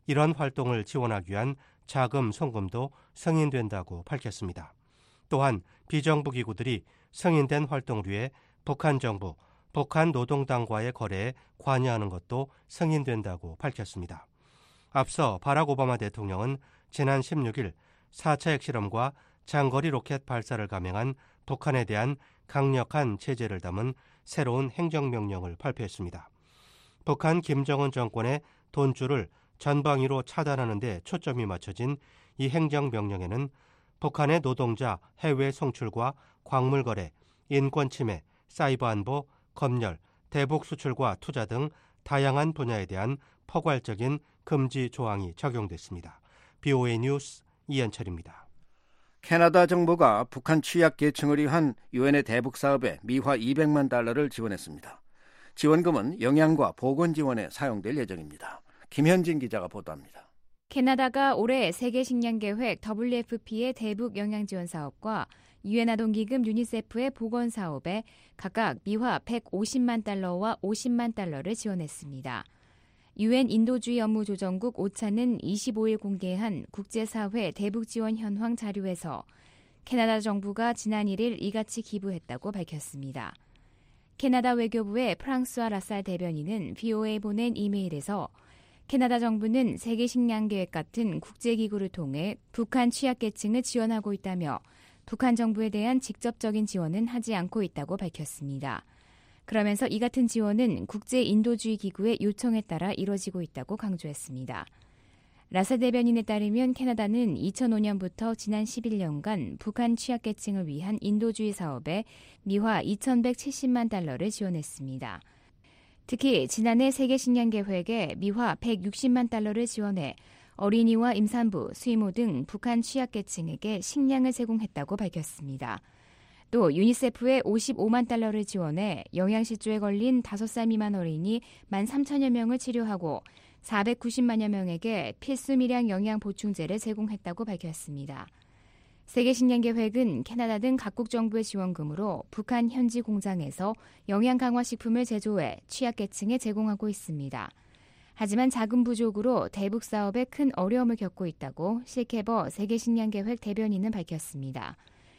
이런 활동을 지원하기 위한 자금 송금도 승인된다고 밝혔습니다. 또한 비정부 기구들이 승인된 활동을 위해 북한 정부, 북한 노동당과의 거래에 관여하는 것도 승인된다고 밝혔습니다. 앞서 바락 오바마 대통령은 지난 16일 4차 핵실험과 장거리 로켓 발사를 감행한 북한에 대한 강력한 제재를 담은 새로운 행정명령을 발표했습니다. 북한 김정은 정권의 돈줄을 전방위로 차단하는 데 초점이 맞춰진 이 행정명령에는 북한의 노동자 해외 송출과 광물 거래, 인권 침해, 사이버 안보, 검열, 대북 수출과 투자 등 다양한 분야에 대한 포괄적인 금지 조항이 적용됐습니다. BOA 뉴스 이현철입니다. 캐나다 정부가 북한 취약 계층을 위한 유엔의 대북 사업에 미화 200만 달러를 지원했습니다. 지원금은 영양과 보건 지원에 사용될 예정입니다. 김현진 기자가 보도합니다. 캐나다가 올해 세계식량계획 WFP의 대북 영양지원 사업과 유엔 아동기금 유니세프의 보건 사업에 각각 미화 150만 달러와 50만 달러를 지원했습니다. 유엔 인도주의 업무조정국 오차는 25일 공개한 국제사회 대북지원 현황 자료에서 캐나다 정부가 지난 1일 이같이 기부했다고 밝혔습니다. 캐나다 외교부의 프랑스와 라살 대변인은 BOA에 보낸 이메일에서 캐나다 정부는 세계식량계획 같은 국제기구를 통해 북한 취약계층을 지원하고 있다며 북한 정부에 대한 직접적인 지원은 하지 않고 있다고 밝혔습니다. 그러면서 이 같은 지원은 국제인도주의 기구의 요청에 따라 이뤄지고 있다고 강조했습니다. 라사 대변인에 따르면 캐나다는 2005년부터 지난 11년간 북한 취약계층을 위한 인도주의 사업에 미화 2,170만 달러를 지원했습니다. 특히 지난해 세계식량계획에 미화 160만 달러를 지원해 어린이와 임산부, 수의모 등 북한 취약계층에게 식량을 제공했다고 밝혔습니다. 또 유니세프에 55만 달러를 지원해 영양실조에 걸린 5살 미만 어린이 13,000여 명을 치료하고 490만여 명에게 필수 미량 영양 보충제를 제공했다고 밝혔습니다. 세계식량계획은 캐나다 등 각국 정부의 지원금으로 북한 현지 공장에서 영양 강화 식품을 제조해 취약계층에 제공하고 있습니다. 하지만 자금 부족으로 대북 사업에 큰 어려움을 겪고 있다고 실케버 세계식량계획 대변인은 밝혔습니다.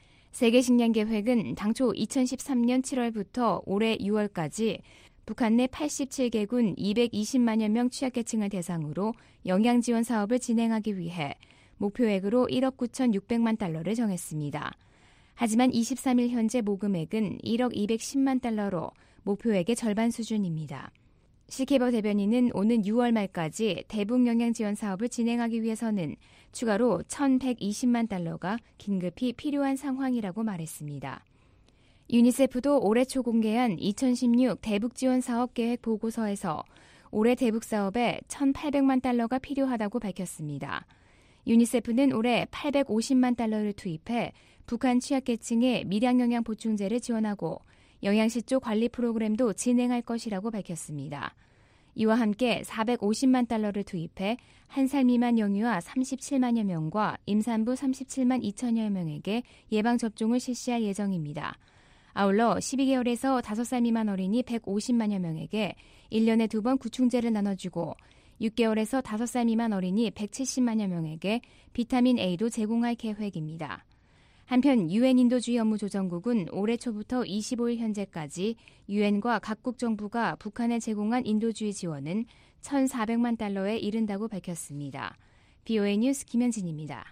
세계식량계획은 당초 2013년 7월부터 올해 6월까지 북한 내 87개군 220만여 명 취약계층을 대상으로 영양지원 사업을 진행하기 위해 목표액으로 1억 9,600만 달러를 정했습니다. 하지만 23일 현재 모금액은 1억 210만 달러로 목표액의 절반 수준입니다. 실케버 대변인은 오는 6월 말까지 대북 영양 지원 사업을 진행하기 위해서는 추가로 1,120만 달러가 긴급히 필요한 상황이라고 말했습니다. 유니세프도 올해 초 공개한 2016 대북 지원 사업 계획 보고서에서 올해 대북 사업에 1,800만 달러가 필요하다고 밝혔습니다. 유니세프는 올해 850만 달러를 투입해 북한 취약계층에 미량영양 보충제를 지원하고 영양실조 관리 프로그램도 진행할 것이라고 밝혔습니다. 이와 함께 450만 달러를 투입해 1살 미만 영유아 37만여 명과 임산부 37만 2천여 명에게 예방접종을 실시할 예정입니다. 아울러 12개월에서 5살 미만 어린이 150만여 명에게 1년에 2번 구충제를 나눠주고 6개월에서 5살 미만 어린이 170만여 명에게 비타민 A도 제공할 계획입니다. 한편 유엔 인도주의 업무조정국은 올해 초부터 25일 현재까지 유엔과 각국 정부가 북한에 제공한 인도주의 지원은 1,400만 달러에 이른다고 밝혔습니다. BOA 뉴스 김현진입니다.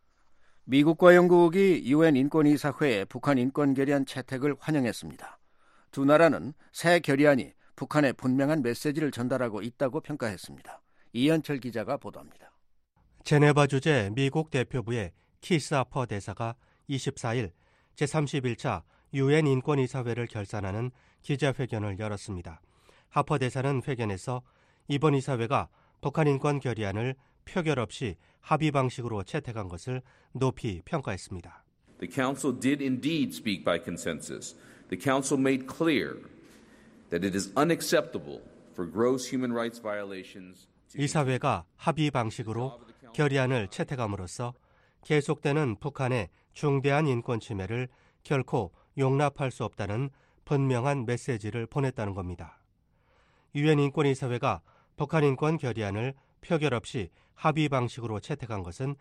미국과 영국이 유엔 인권이사회에 북한 인권 결의안 채택을 환영했습니다. 두 나라는 새 결의안이 북한에 분명한 메시지를 전달하고 있다고 평가했습니다. 이현철 기자가 보도합니다. 제네바 주재 미국 대표부의 키스 하퍼 대사가 24일 제31차 유엔 인권이사회를 결산하는 기자회견을 열었습니다. 하퍼 대사는 회견에서 이번 이사회가 북한 인권 결의안을 표결 없이 합의 방식으로 채택한 것을 높이 평가했습니다. The Council did indeed speak by consensus. The Council made clear that it is unacceptable for gross human rights violations. 이사회가 합의 방식으로 결의안을 채택함으로써 계속되는 북한의 중대한 인권 침해를 결코 용납할 수 없다는 분명한 메시지를 보냈다는 겁니다. 유엔 인권이사회가 북한 인권 결의안을 표결 없이 합의 방식으로 채택한 것은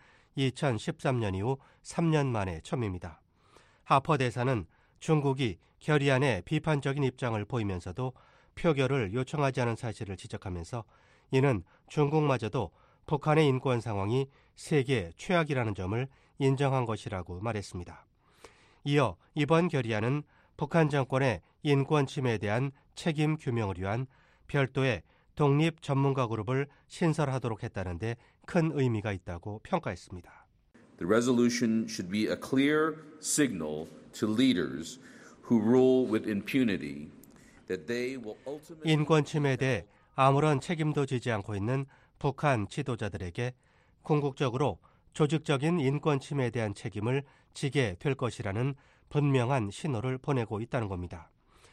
2013년 이후 3년 만에 처음입니다. 하퍼 대사는 중국이 결의안에 비판적인 입장을 보이면서도 표결을 요청하지 않은 사실을 지적하면서 이는 중국마저도 북한의 인권 상황이 세계 최악이라는 점을 인정한 것이라고 말했습니다. 이어 이번 결의안은 북한 정권의 인권 침해에 대한 책임 규명을 위한 별도의 독립 전문가 그룹을 신설하도록 했다는 데 큰 의미가 있다고 평가했습니다. The resolution should be a clear signal to leaders who rule with impunity that they will ultimately 인권 침해에 대해 아무런 책임도 지지 않고 있는 북한 지도자들에게 궁극적으로 조직적인 인권 침해에 대한 책임을 지게 될 것이라는 분명한 신호를 보내고 있다는 겁니다.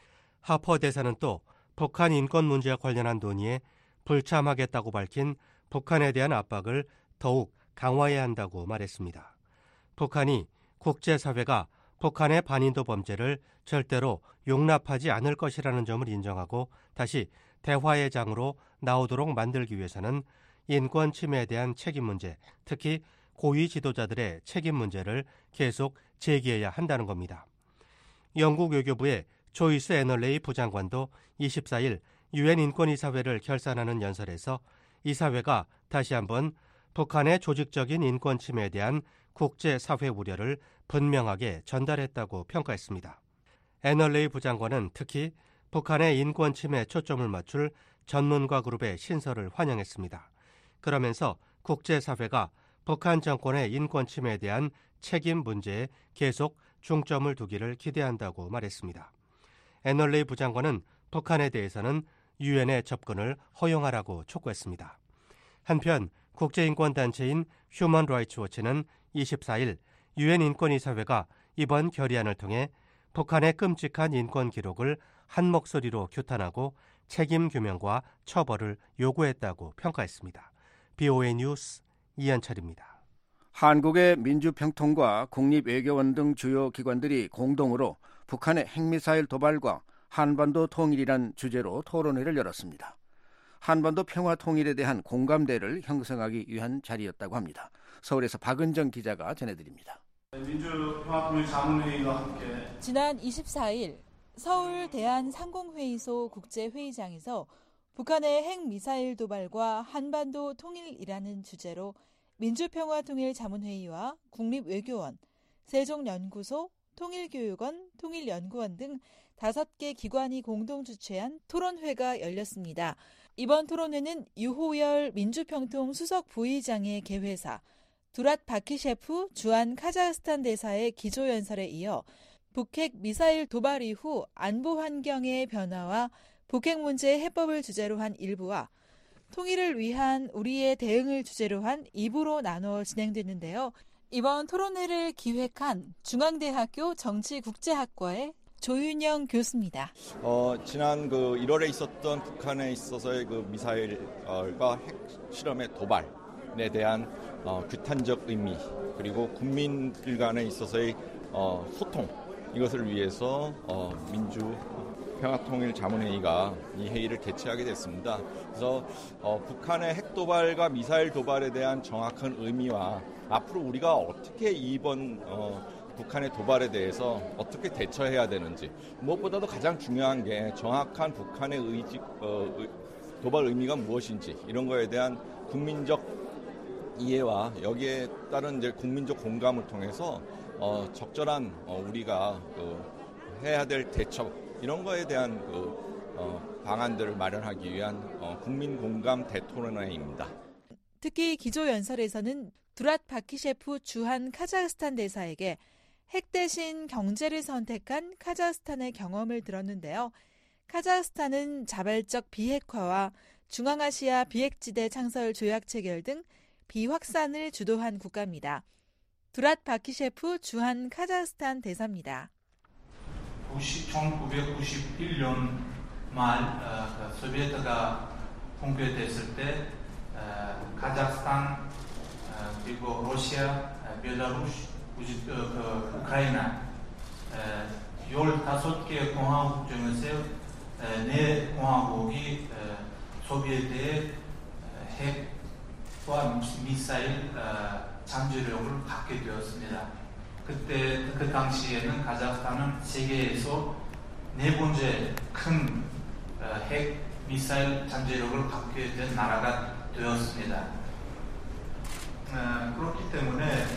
하퍼 대사는 또 북한 인권 문제와 관련한 논의에 불참하겠다고 밝힌 북한에 대한 압박을 더욱 강화해야 한다고 말했습니다. 북한이 국제사회가 북한의 반인도 범죄를 절대로 용납하지 않을 것이라는 점을 인정하고 다시 대화의 장으로 나오도록 만들기 위해서는 인권 침해에 대한 책임 문제, 특히 고위 지도자들의 책임 문제를 계속 제기해야 한다는 겁니다. 영국 외교부의 조이스 애널레이 부장관도 24일 유엔 인권이사회를 결산하는 연설에서 이사회가 다시 한번 북한의 조직적인 인권 침해에 대한 국제사회 우려를 분명하게 전달했다고 평가했습니다. 애널레이 부장관은 특히 북한의 인권 침해에 초점을 맞출 전문가 그룹의 신설을 환영했습니다. 그러면서 국제사회가 북한 정권의 인권 침해에 대한 책임 문제에 계속 중점을 두기를 기대한다고 말했습니다. 애널레이 부장관은 북한에 대해서는 유엔의 접근을 허용하라고 촉구했습니다. 한편 국제인권단체인 휴먼 라이츠 워치는 24일 유엔 인권이사회가 이번 결의안을 통해 북한의 끔찍한 인권 기록을 한 목소리로 규탄하고 책임 규명과 처벌을 요구했다고 평가했습니다. BOA 뉴스 이현철입니다. 한국의 민주평통과 국립외교원 등 주요 기관들이 공동으로 북한의 핵미사일 도발과 한반도 통일이란 주제로 토론회를 열었습니다. 한반도 평화 통일에 대한 공감대를 형성하기 위한 자리였다고 합니다. 서울에서 박은정 기자가 전해드립니다. 민주평화통일자문회의와 함께 지난 24일 서울 대한상공회의소 국제회의장에서 북한의 핵미사일 도발과 한반도 통일이라는 주제로 민주평화통일자문회의와 국립외교원, 세종연구소, 통일교육원, 통일연구원 등 5개 기관이 공동 주최한 토론회가 열렸습니다. 이번 토론회는 유호열 민주평통 수석 부의장의 개회사, 두랏 바키셰프 주한 카자흐스탄 대사의 기조연설에 이어 북핵 미사일 도발 이후 안보 환경의 변화와 북핵 문제의 해법을 주제로 한 1부와 통일을 위한 우리의 대응을 주제로 한 2부로 나눠 진행됐는데요. 이번 토론회를 기획한 중앙대학교 정치국제학과의 조윤영 교수입니다. 지난 1월에 있었던 북한에 있어서의 미사일과 핵 실험의 도발에 대한 규탄적 의미 그리고 국민들 간에 있어서의 소통 이것을 위해서 민주평화통일자문회의가 이 회의를 개최하게 됐습니다. 그래서 북한의 핵도발과 미사일 도발에 대한 정확한 의미와 앞으로 우리가 어떻게 이번 북한의 도발에 대해서 어떻게 대처해야 되는지 무엇보다도 가장 중요한 게 정확한 북한의 도발 의미가 무엇인지 이런 거에 대한 국민적 이해와 여기에 따른 이제 국민적 공감을 통해서 적절한 우리가 해야 될 대처 이런 거에 대한 방안들을 마련하기 위한 국민 공감 대토론회입니다. 특히 기조연설에서는 두랏 바키셰프 주한 카자흐스탄 대사에게 핵 대신 경제를 선택한 카자흐스탄의 경험을 들었는데요. 카자흐스탄은 자발적 비핵화와 중앙아시아 비핵지대 창설 조약 체결 등 비확산을 주도한 국가입니다. 두랏 바키셰프 주한 카자흐스탄 대사입니다. 1991년 말 소비에트가 붕괴됐을 때 카자흐스탄 그리고 러시아, 벨라루스, 우크라이나 15개 공화국 중에서 4공화국이 소비에트의 핵 또한 미사일 잠재력을 갖게 되었습니다. 그 당시에는 카자흐스탄은 세계에서 네 번째 큰 핵 미사일 잠재력을 갖게 된 나라가 되었습니다. 그렇기 때문에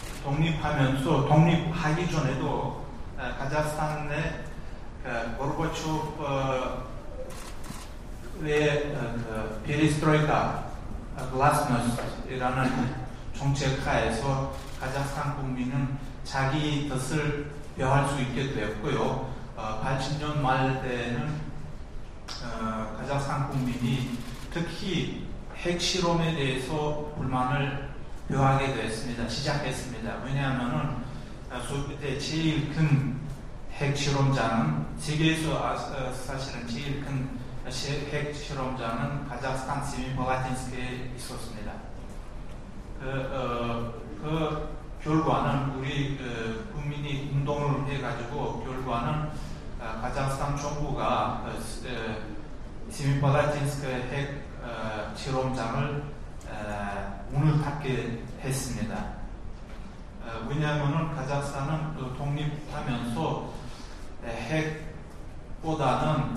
독립하기 전에도 카자흐스탄의 고르바초프의 페레스트로이카 글라스노스라는 정책하에서 카자흐스탄 국민은 자기 뜻을 표할 수 있게 되었고요. 80년 말 때는 카자흐스탄 국민이 특히 핵실험에 대해서 불만을 표하게 시작했습니다. 왜냐하면은 소비에트의 제일 큰 핵실험자는 세계에서 사실은 제일 큰 핵실험자는 카자흐스탄 세미발라틴스크에 있었습니다. 그 결과는 우리 국민이 운동을 해가지고 결과는 카자흐스탄 정부가 세미발라틴스크 핵 실험장을 문을 닫게 했습니다. 왜냐하면 카자흐스탄은 독립하면서 핵보다는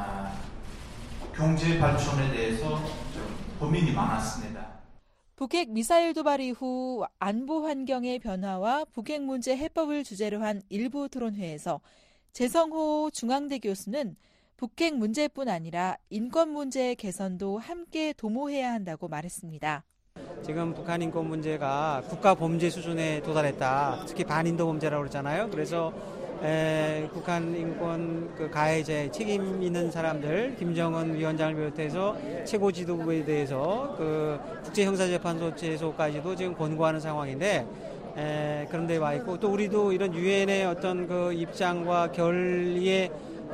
경제 발전에 대해서 고민이 많았습니다. 북핵 미사일 도발 이후 안보 환경의 변화와 북핵 문제 해법을 주제로 한 일부 토론회에서 재성호 중앙대 교수는 북핵 문제뿐 아니라 인권 문제의 개선도 함께 도모해야 한다고 말했습니다. 지금 북한 인권 문제가 국가 범죄 수준에 도달했다. 특히 반인도 범죄라고 그러잖아요. 그래서 북한 인권 가해자의 책임 있는 사람들, 김정은 위원장을 비롯해서 최고 지도부에 대해서 국제형사재판소에서까지도 지금 권고하는 상황인데, 그런데 와 있고 또 우리도 이런 유엔의 어떤 입장과 결기에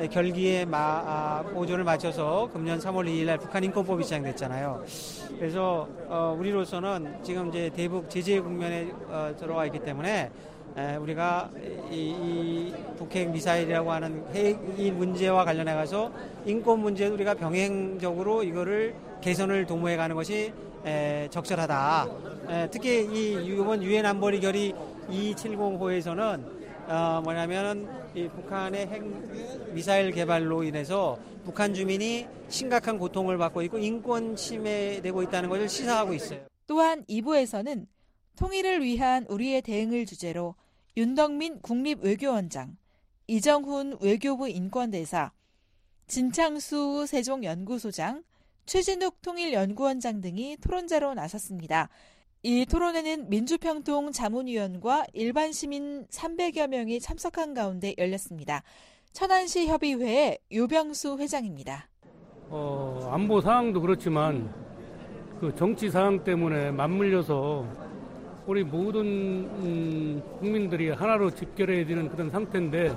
보조를 맞춰서 금년 3월 2일 날 북한 인권법이 시행됐잖아요. 그래서 우리로서는 지금 이제 대북 제재 국면에 들어와 있기 때문에 우리가 이 북핵 미사일이라고 하는 이 문제와 관련해 가서 인권 문제도 우리가 병행적으로 이거를 개선을 도모해 가는 것이 적절하다. 특히 이번 유엔 안보리 결의 270호에서는 뭐냐면 이 북한의 핵 미사일 개발로 인해서 북한 주민이 심각한 고통을 받고 있고 인권 침해되고 있다는 것을 시사하고 있어요. 또한 2부에서는 통일을 위한 우리의 대응을 주제로 윤덕민 국립외교원장, 이정훈 외교부 인권대사, 진창수 세종연구소장, 최진욱 통일연구원장 등이 토론자로 나섰습니다. 이 토론회는 민주평통 자문위원과 일반 시민 300여 명이 참석한 가운데 열렸습니다. 천안시 협의회의 유병수 회장입니다. 안보 상황도 그렇지만 정치 상황 때문에 맞물려서 우리 모든 국민들이 하나로 집결해야 되는 그런 상태인데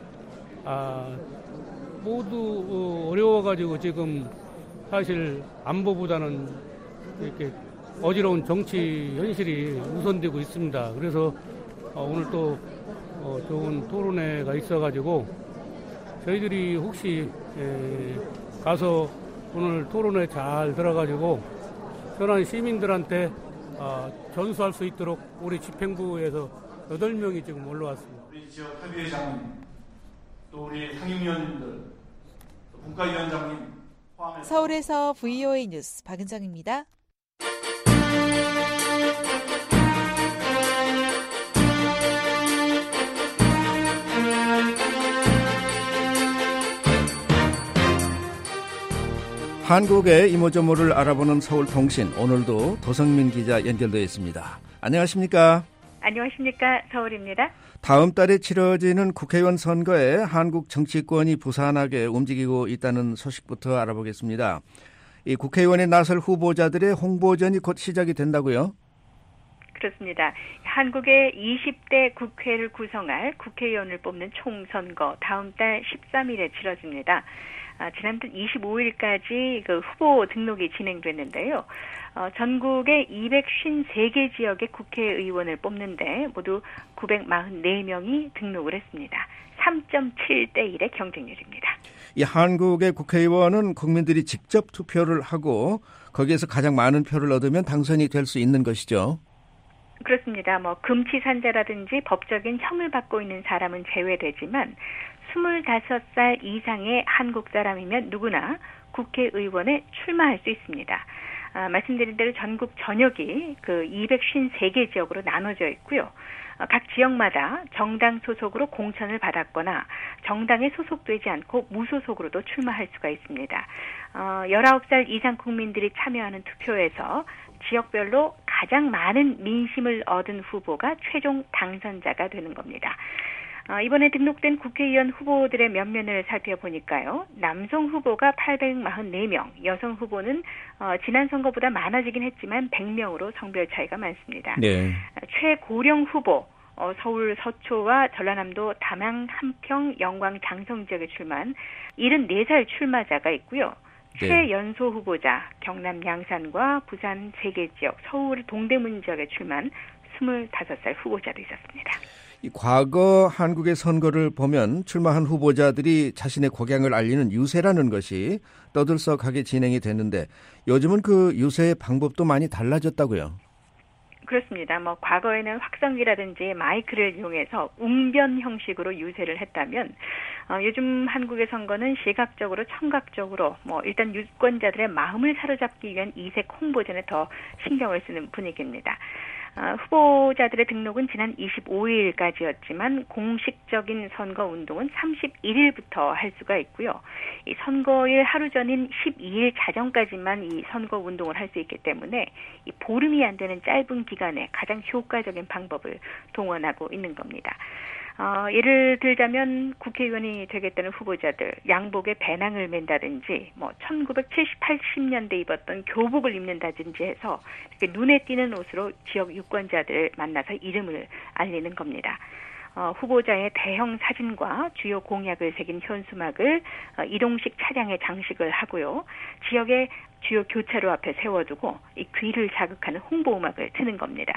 모두 어려워가지고 지금 사실 안보보다는 이렇게 어지러운 정치 현실이 우선되고 있습니다. 그래서 오늘 또 좋은 토론회가 있어가지고 저희들이 혹시 가서 오늘 토론회 잘 들어가지고 천안 시민들한테 전수할 수 있도록 우리 집행부에서 8명이 지금 올라왔습니다. 우리 지역 협의회장님, 또 우리 상임위원님들, 분과위원장님 포함해서 서울에서 VOA 뉴스 박은정입니다. 한국의 이모저모를 알아보는 서울통신, 오늘도 도성민 기자 연결되어 있습니다. 안녕하십니까? 안녕하십니까? 서울입니다. 다음 달에 치러지는 국회의원 선거에 한국 정치권이 부산하게 움직이고 있다는 소식부터 알아보겠습니다. 이 국회의원에 나설 후보자들의 홍보전이 곧 시작이 된다고요? 그렇습니다. 한국의 20대 국회를 구성할 국회의원을 뽑는 총선거 다음 달 13일에 치러집니다. 지난달 25일까지 후보 등록이 진행됐는데요. 전국의 253개 지역의 국회의원을 뽑는데 모두 944명이 등록을 했습니다. 3.7대 1의 경쟁률입니다. 이 한국의 국회의원은 국민들이 직접 투표를 하고 거기에서 가장 많은 표를 얻으면 당선이 될 수 있는 것이죠. 그렇습니다. 금치산자라든지 법적인 형을 받고 있는 사람은 제외되지만 25살 이상의 한국 사람이면 누구나 국회의원에 출마할 수 있습니다. 말씀드린 대로 전국 전역이 253개 지역으로 나눠져 있고요. 각 지역마다 정당 소속으로 공천을 받았거나 정당에 소속되지 않고 무소속으로도 출마할 수가 있습니다. 19살 이상 국민들이 참여하는 투표에서 지역별로 가장 많은 민심을 얻은 후보가 최종 당선자가 되는 겁니다. 이번에 등록된 국회의원 후보들의 면면을 살펴보니까요. 남성 후보가 844명, 여성 후보는 지난 선거보다 많아지긴 했지만 100명으로 성별 차이가 많습니다. 네. 최고령 후보, 서울 서초와 전라남도 담양, 함평, 영광, 장성 지역에 출마한 74살 출마자가 있고요. 네. 최연소 후보자, 경남 양산과 부산 3개 지역, 서울 동대문 지역에 출마한 25살 후보자도 있었습니다. 과거 한국의 선거를 보면 출마한 후보자들이 자신의 곡양을 알리는 유세라는 것이 떠들썩하게 진행이 됐는데 요즘은 그 유세의 방법도 많이 달라졌다고요. 그렇습니다. 과거에는 확성기라든지 마이크를 이용해서 웅변 형식으로 유세를 했다면 요즘 한국의 선거는 시각적으로 청각적으로 일단 유권자들의 마음을 사로잡기 위한 이색 홍보전에 더 신경을 쓰는 분위기입니다. 후보자들의 등록은 지난 25일까지였지만 공식적인 선거운동은 31일부터 할 수가 있고요. 이 선거일 하루 전인 12일 자정까지만 이 선거운동을 할 수 있기 때문에 이 보름이 안 되는 짧은 기간에 가장 효과적인 방법을 동원하고 있는 겁니다. 예를 들자면 국회의원이 되겠다는 후보자들 양복에 배낭을 맨다든지 1970, 80년대 입었던 교복을 입는다든지 해서 이렇게 눈에 띄는 옷으로 지역 유권자들을 만나서 이름을 알리는 겁니다. 후보자의 대형 사진과 주요 공약을 새긴 현수막을 이동식 차량에 장식을 하고요. 지역의 주요 교차로 앞에 세워두고 이 귀를 자극하는 홍보 음악을 트는 겁니다.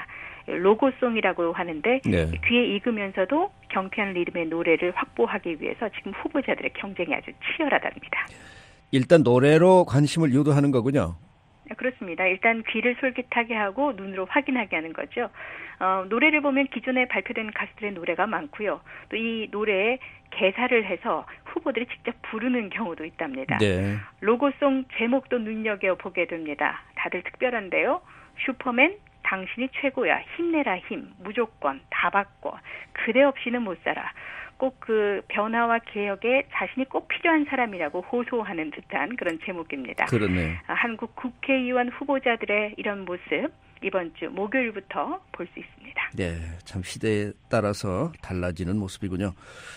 로고송이라고 하는데 네. 귀에 익으면서도 경쾌한 리듬의 노래를 확보하기 위해서 지금 후보자들의 경쟁이 아주 치열하답니다. 일단 노래로 관심을 유도하는 거군요. 그렇습니다. 일단 귀를 솔깃하게 하고 눈으로 확인하게 하는 거죠. 노래를 보면 기존에 발표된 가수들의 노래가 많고요. 또 이 노래에 개사를 해서 후보들이 직접 부르는 경우도 있답니다. 네. 로고송 제목도 눈여겨보게 됩니다. 다들 특별한데요. 슈퍼맨, 당신이 최고야, 힘내라 힘, 무조건, 다 바꿔, 그대 없이는 못 살아. 꼭 그 변화와 개혁에 자신이 꼭 필요한 사람이라고 호소하는 듯한 그런 제목입니다. 그러네. 한국 국회의원 후보자들의 이런 모습 이번 주 목요일부터 볼 수 있습니다. 네, 참 시대에 따라서 달라지는 모습이군요.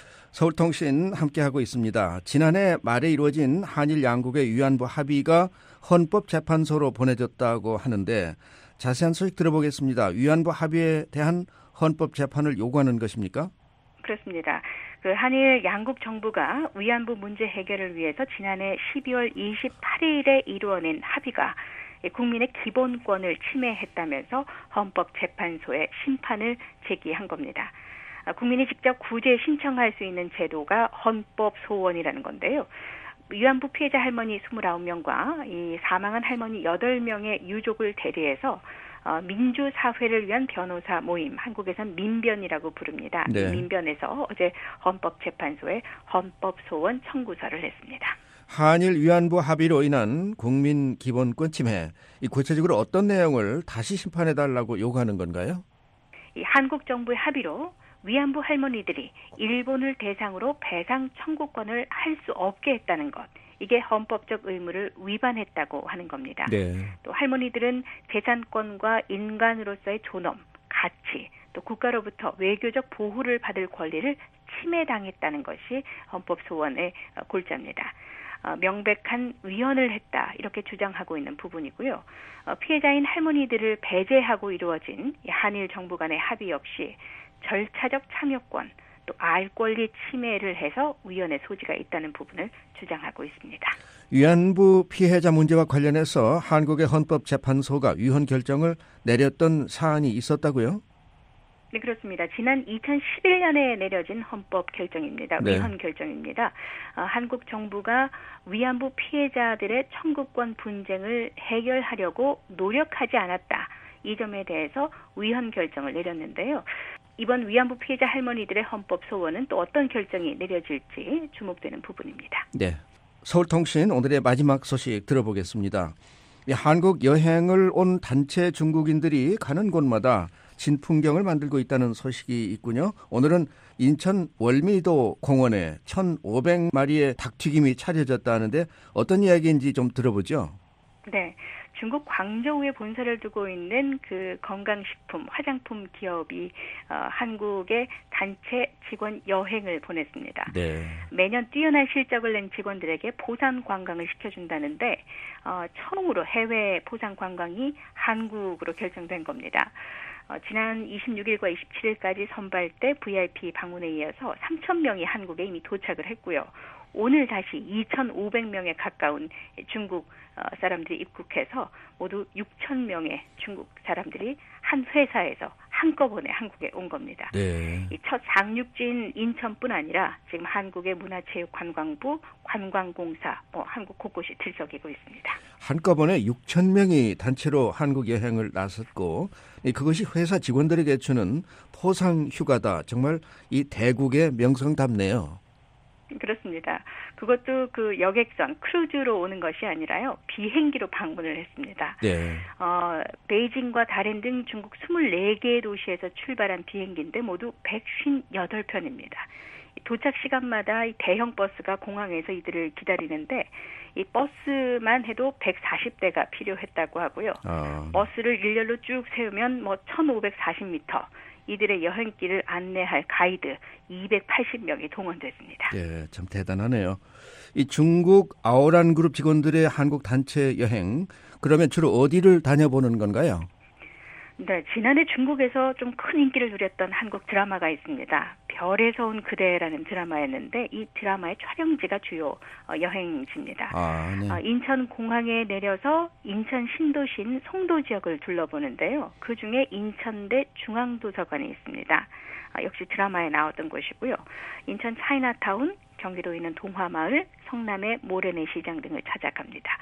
서울통신 함께하고 있습니다. 지난해 말에 이루어진 한일 양국의 위안부 합의가 헌법재판소로 보내졌다고 하는데 자세한 소식 들어보겠습니다. 위안부 합의에 대한 헌법재판을 요구하는 것입니까? 그렇습니다. 그 한일 양국 정부가 위안부 문제 해결을 위해서 지난해 12월 28일에 이루어낸 합의가 국민의 기본권을 침해했다면서 헌법재판소에 심판을 제기한 겁니다. 국민이 직접 구제 신청할 수 있는 제도가 헌법소원이라는 건데요. 위안부 피해자 할머니 29명과 이 사망한 할머니 8명의 유족을 대리해서 민주사회를 위한 변호사 모임, 한국에선 민변이라고 부릅니다. 네. 이 민변에서 어제 헌법재판소에 헌법소원 청구서를 냈습니다. 한일 위안부 합의로 인한 국민 기본권 침해, 이 구체적으로 어떤 내용을 다시 심판해달라고 요구하는 건가요? 이 한국 정부의 합의로 위안부 할머니들이 일본을 대상으로 배상 청구권을 할 수 없게 했다는 것. 이게 헌법적 의무를 위반했다고 하는 겁니다. 네. 또 할머니들은 재산권과 인간으로서의 존엄, 가치, 또 국가로부터 외교적 보호를 받을 권리를 침해당했다는 것이 헌법소원의 골자입니다. 명백한 위헌을 했다 이렇게 주장하고 있는 부분이고요. 피해자인 할머니들을 배제하고 이루어진 한일 정부 간의 합의 없이 절차적 참여권, 또 알 권리 침해를 해서 위헌의 소지가 있다는 부분을 주장하고 있습니다. 위안부 피해자 문제와 관련해서 한국의 헌법재판소가 위헌 결정을 내렸던 사안이 있었다고요? 네, 그렇습니다. 지난 2011년에 내려진 헌법 결정입니다. 네. 위헌 결정입니다. 한국 정부가 위안부 피해자들의 청구권 분쟁을 해결하려고 노력하지 않았다. 이 점에 대해서 위헌 결정을 내렸는데요. 이번 위안부 피해자 할머니들의 헌법 소원은 또 어떤 결정이 내려질지 주목되는 부분입니다. 네, 서울통신 오늘의 마지막 소식 들어보겠습니다. 한국 여행을 온 단체 중국인들이 가는 곳마다 진풍경을 만들고 있다는 소식이 있군요. 오늘은 인천 월미도 공원에 1,500마리의 닭튀김이 차려졌다는데 어떤 이야기인지 좀 들어보죠. 네. 중국 광저우에 본사를 두고 있는 그 건강식품, 화장품 기업이 한국의 단체 직원 여행을 보냈습니다. 네. 매년 뛰어난 실적을 낸 직원들에게 포상 관광을 시켜준다는데 처음으로 해외 포상 관광이 한국으로 결정된 겁니다. 지난 26일과 27일까지 선발 때 VIP 방문에 이어서 3,000명이 한국에 이미 도착을 했고요. 오늘 다시 2,500명에 가까운 중국 사람들이 입국해서 모두 6,000명의 중국 사람들이 한 회사에서 한꺼번에 한국에 온 겁니다. 네. 이 첫 상륙지인 인천뿐 아니라 지금 한국의 문화체육관광부, 관광공사, 한국 곳곳이 들썩이고 있습니다. 한꺼번에 6,000명이 단체로 한국 여행을 나섰고 그것이 회사 직원들에게 주는 포상 휴가다. 정말 이 대국의 명성답네요. 그렇습니다. 그것도 그 여객선, 크루즈로 오는 것이 아니라요. 비행기로 방문을 했습니다. 네. 베이징과 다롄 등 중국 24개의 도시에서 출발한 비행기인데 모두 158편입니다. 도착 시간마다 이 대형 버스가 공항에서 이들을 기다리는데 이 버스만 해도 140대가 필요했다고 하고요. 버스를 일렬로 쭉 세우면 1,540m. 이들의 여행길을 안내할 가이드 280명이 동원됐습니다. 네, 참 대단하네요. 이 중국 아오란 그룹 직원들의 한국 단체 여행, 그러면 주로 어디를 다녀보는 건가요? 네, 지난해 중국에서 좀 큰 인기를 누렸던 한국 드라마가 있습니다. 별에서 온 그대라는 드라마였는데 이 드라마의 촬영지가 주요 여행지입니다. 네. 인천 공항에 내려서 인천 신도시인 송도 지역을 둘러보는데요. 그중에 인천대 중앙도서관이 있습니다. 역시 드라마에 나왔던 곳이고요. 인천 차이나타운, 경기도에 있는 동화마을, 성남의 모래내 시장 등을 찾아갑니다.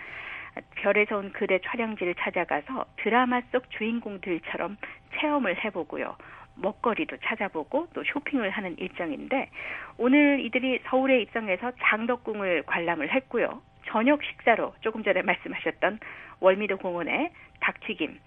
별에서 온 그대 촬영지를 찾아가서 드라마 속 주인공들처럼 체험을 해보고요. 먹거리도 찾아보고 또 쇼핑을 하는 일정인데 오늘 이들이 서울에 입성해서 장덕궁을 관람을 했고요. 저녁 식사로 조금 전에 말씀하셨던 월미도 공원에 닭튀김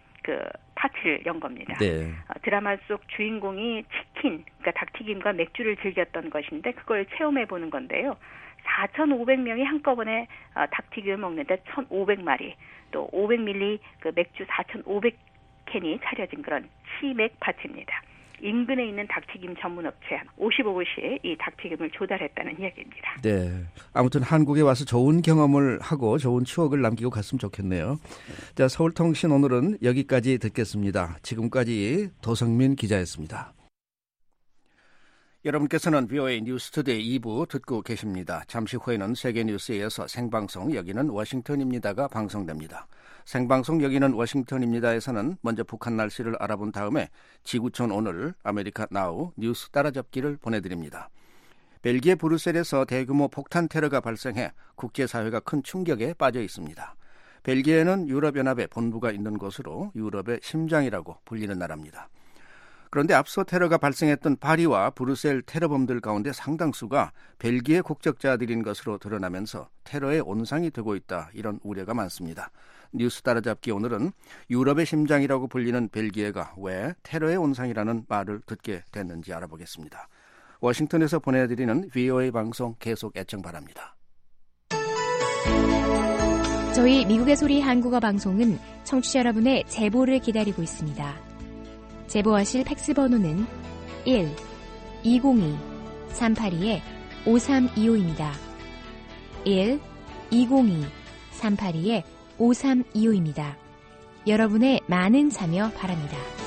파티를 연 겁니다. 네. 드라마 속 주인공이 치킨, 그러니까 닭튀김과 맥주를 즐겼던 것인데 그걸 체험해보는 건데요. 4,500명이 한꺼번에 닭튀김을 먹는데 1,500마리, 또 500ml 그 맥주 4,500캔이 차려진 그런 시맥 파티입니다. 인근에 있는 닭튀김 전문 업체 55곳이 이 닭튀김을 조달했다는 이야기입니다. 네, 아무튼 한국에 와서 좋은 경험을 하고 좋은 추억을 남기고 갔으면 좋겠네요. 자, 서울통신 오늘은 여기까지 듣겠습니다. 지금까지 도성민 기자였습니다. 여러분께서는 VOA 뉴스투데이 2부 듣고 계십니다. 잠시 후에는 세계뉴스에 이어서 생방송 여기는 워싱턴입니다가 방송됩니다. 생방송 여기는 워싱턴입니다에서는 먼저 북한 날씨를 알아본 다음에 지구촌 오늘 아메리카 나우 뉴스 따라잡기를 보내드립니다. 벨기에 브뤼셀에서 대규모 폭탄 테러가 발생해 국제사회가 큰 충격에 빠져 있습니다. 벨기에는 유럽연합의 본부가 있는 곳으로 유럽의 심장이라고 불리는 나라입니다. 그런데 앞서 테러가 발생했던 파리와 브뤼셀 테러범들 가운데 상당수가 벨기에 국적자들인 것으로 드러나면서 테러의 온상이 되고 있다, 이런 우려가 많습니다. 뉴스 따라잡기 오늘은 유럽의 심장이라고 불리는 벨기에가 왜 테러의 온상이라는 말을 듣게 됐는지 알아보겠습니다. 워싱턴에서 보내드리는 VOA 방송 계속 애청 바랍니다. 저희 미국의 소리 한국어 방송은 청취자 여러분의 제보를 기다리고 있습니다. 제보하실 팩스 번호는 1-202-382-5325입니다. 1-202-382-5325입니다. 여러분의 많은 참여 바랍니다.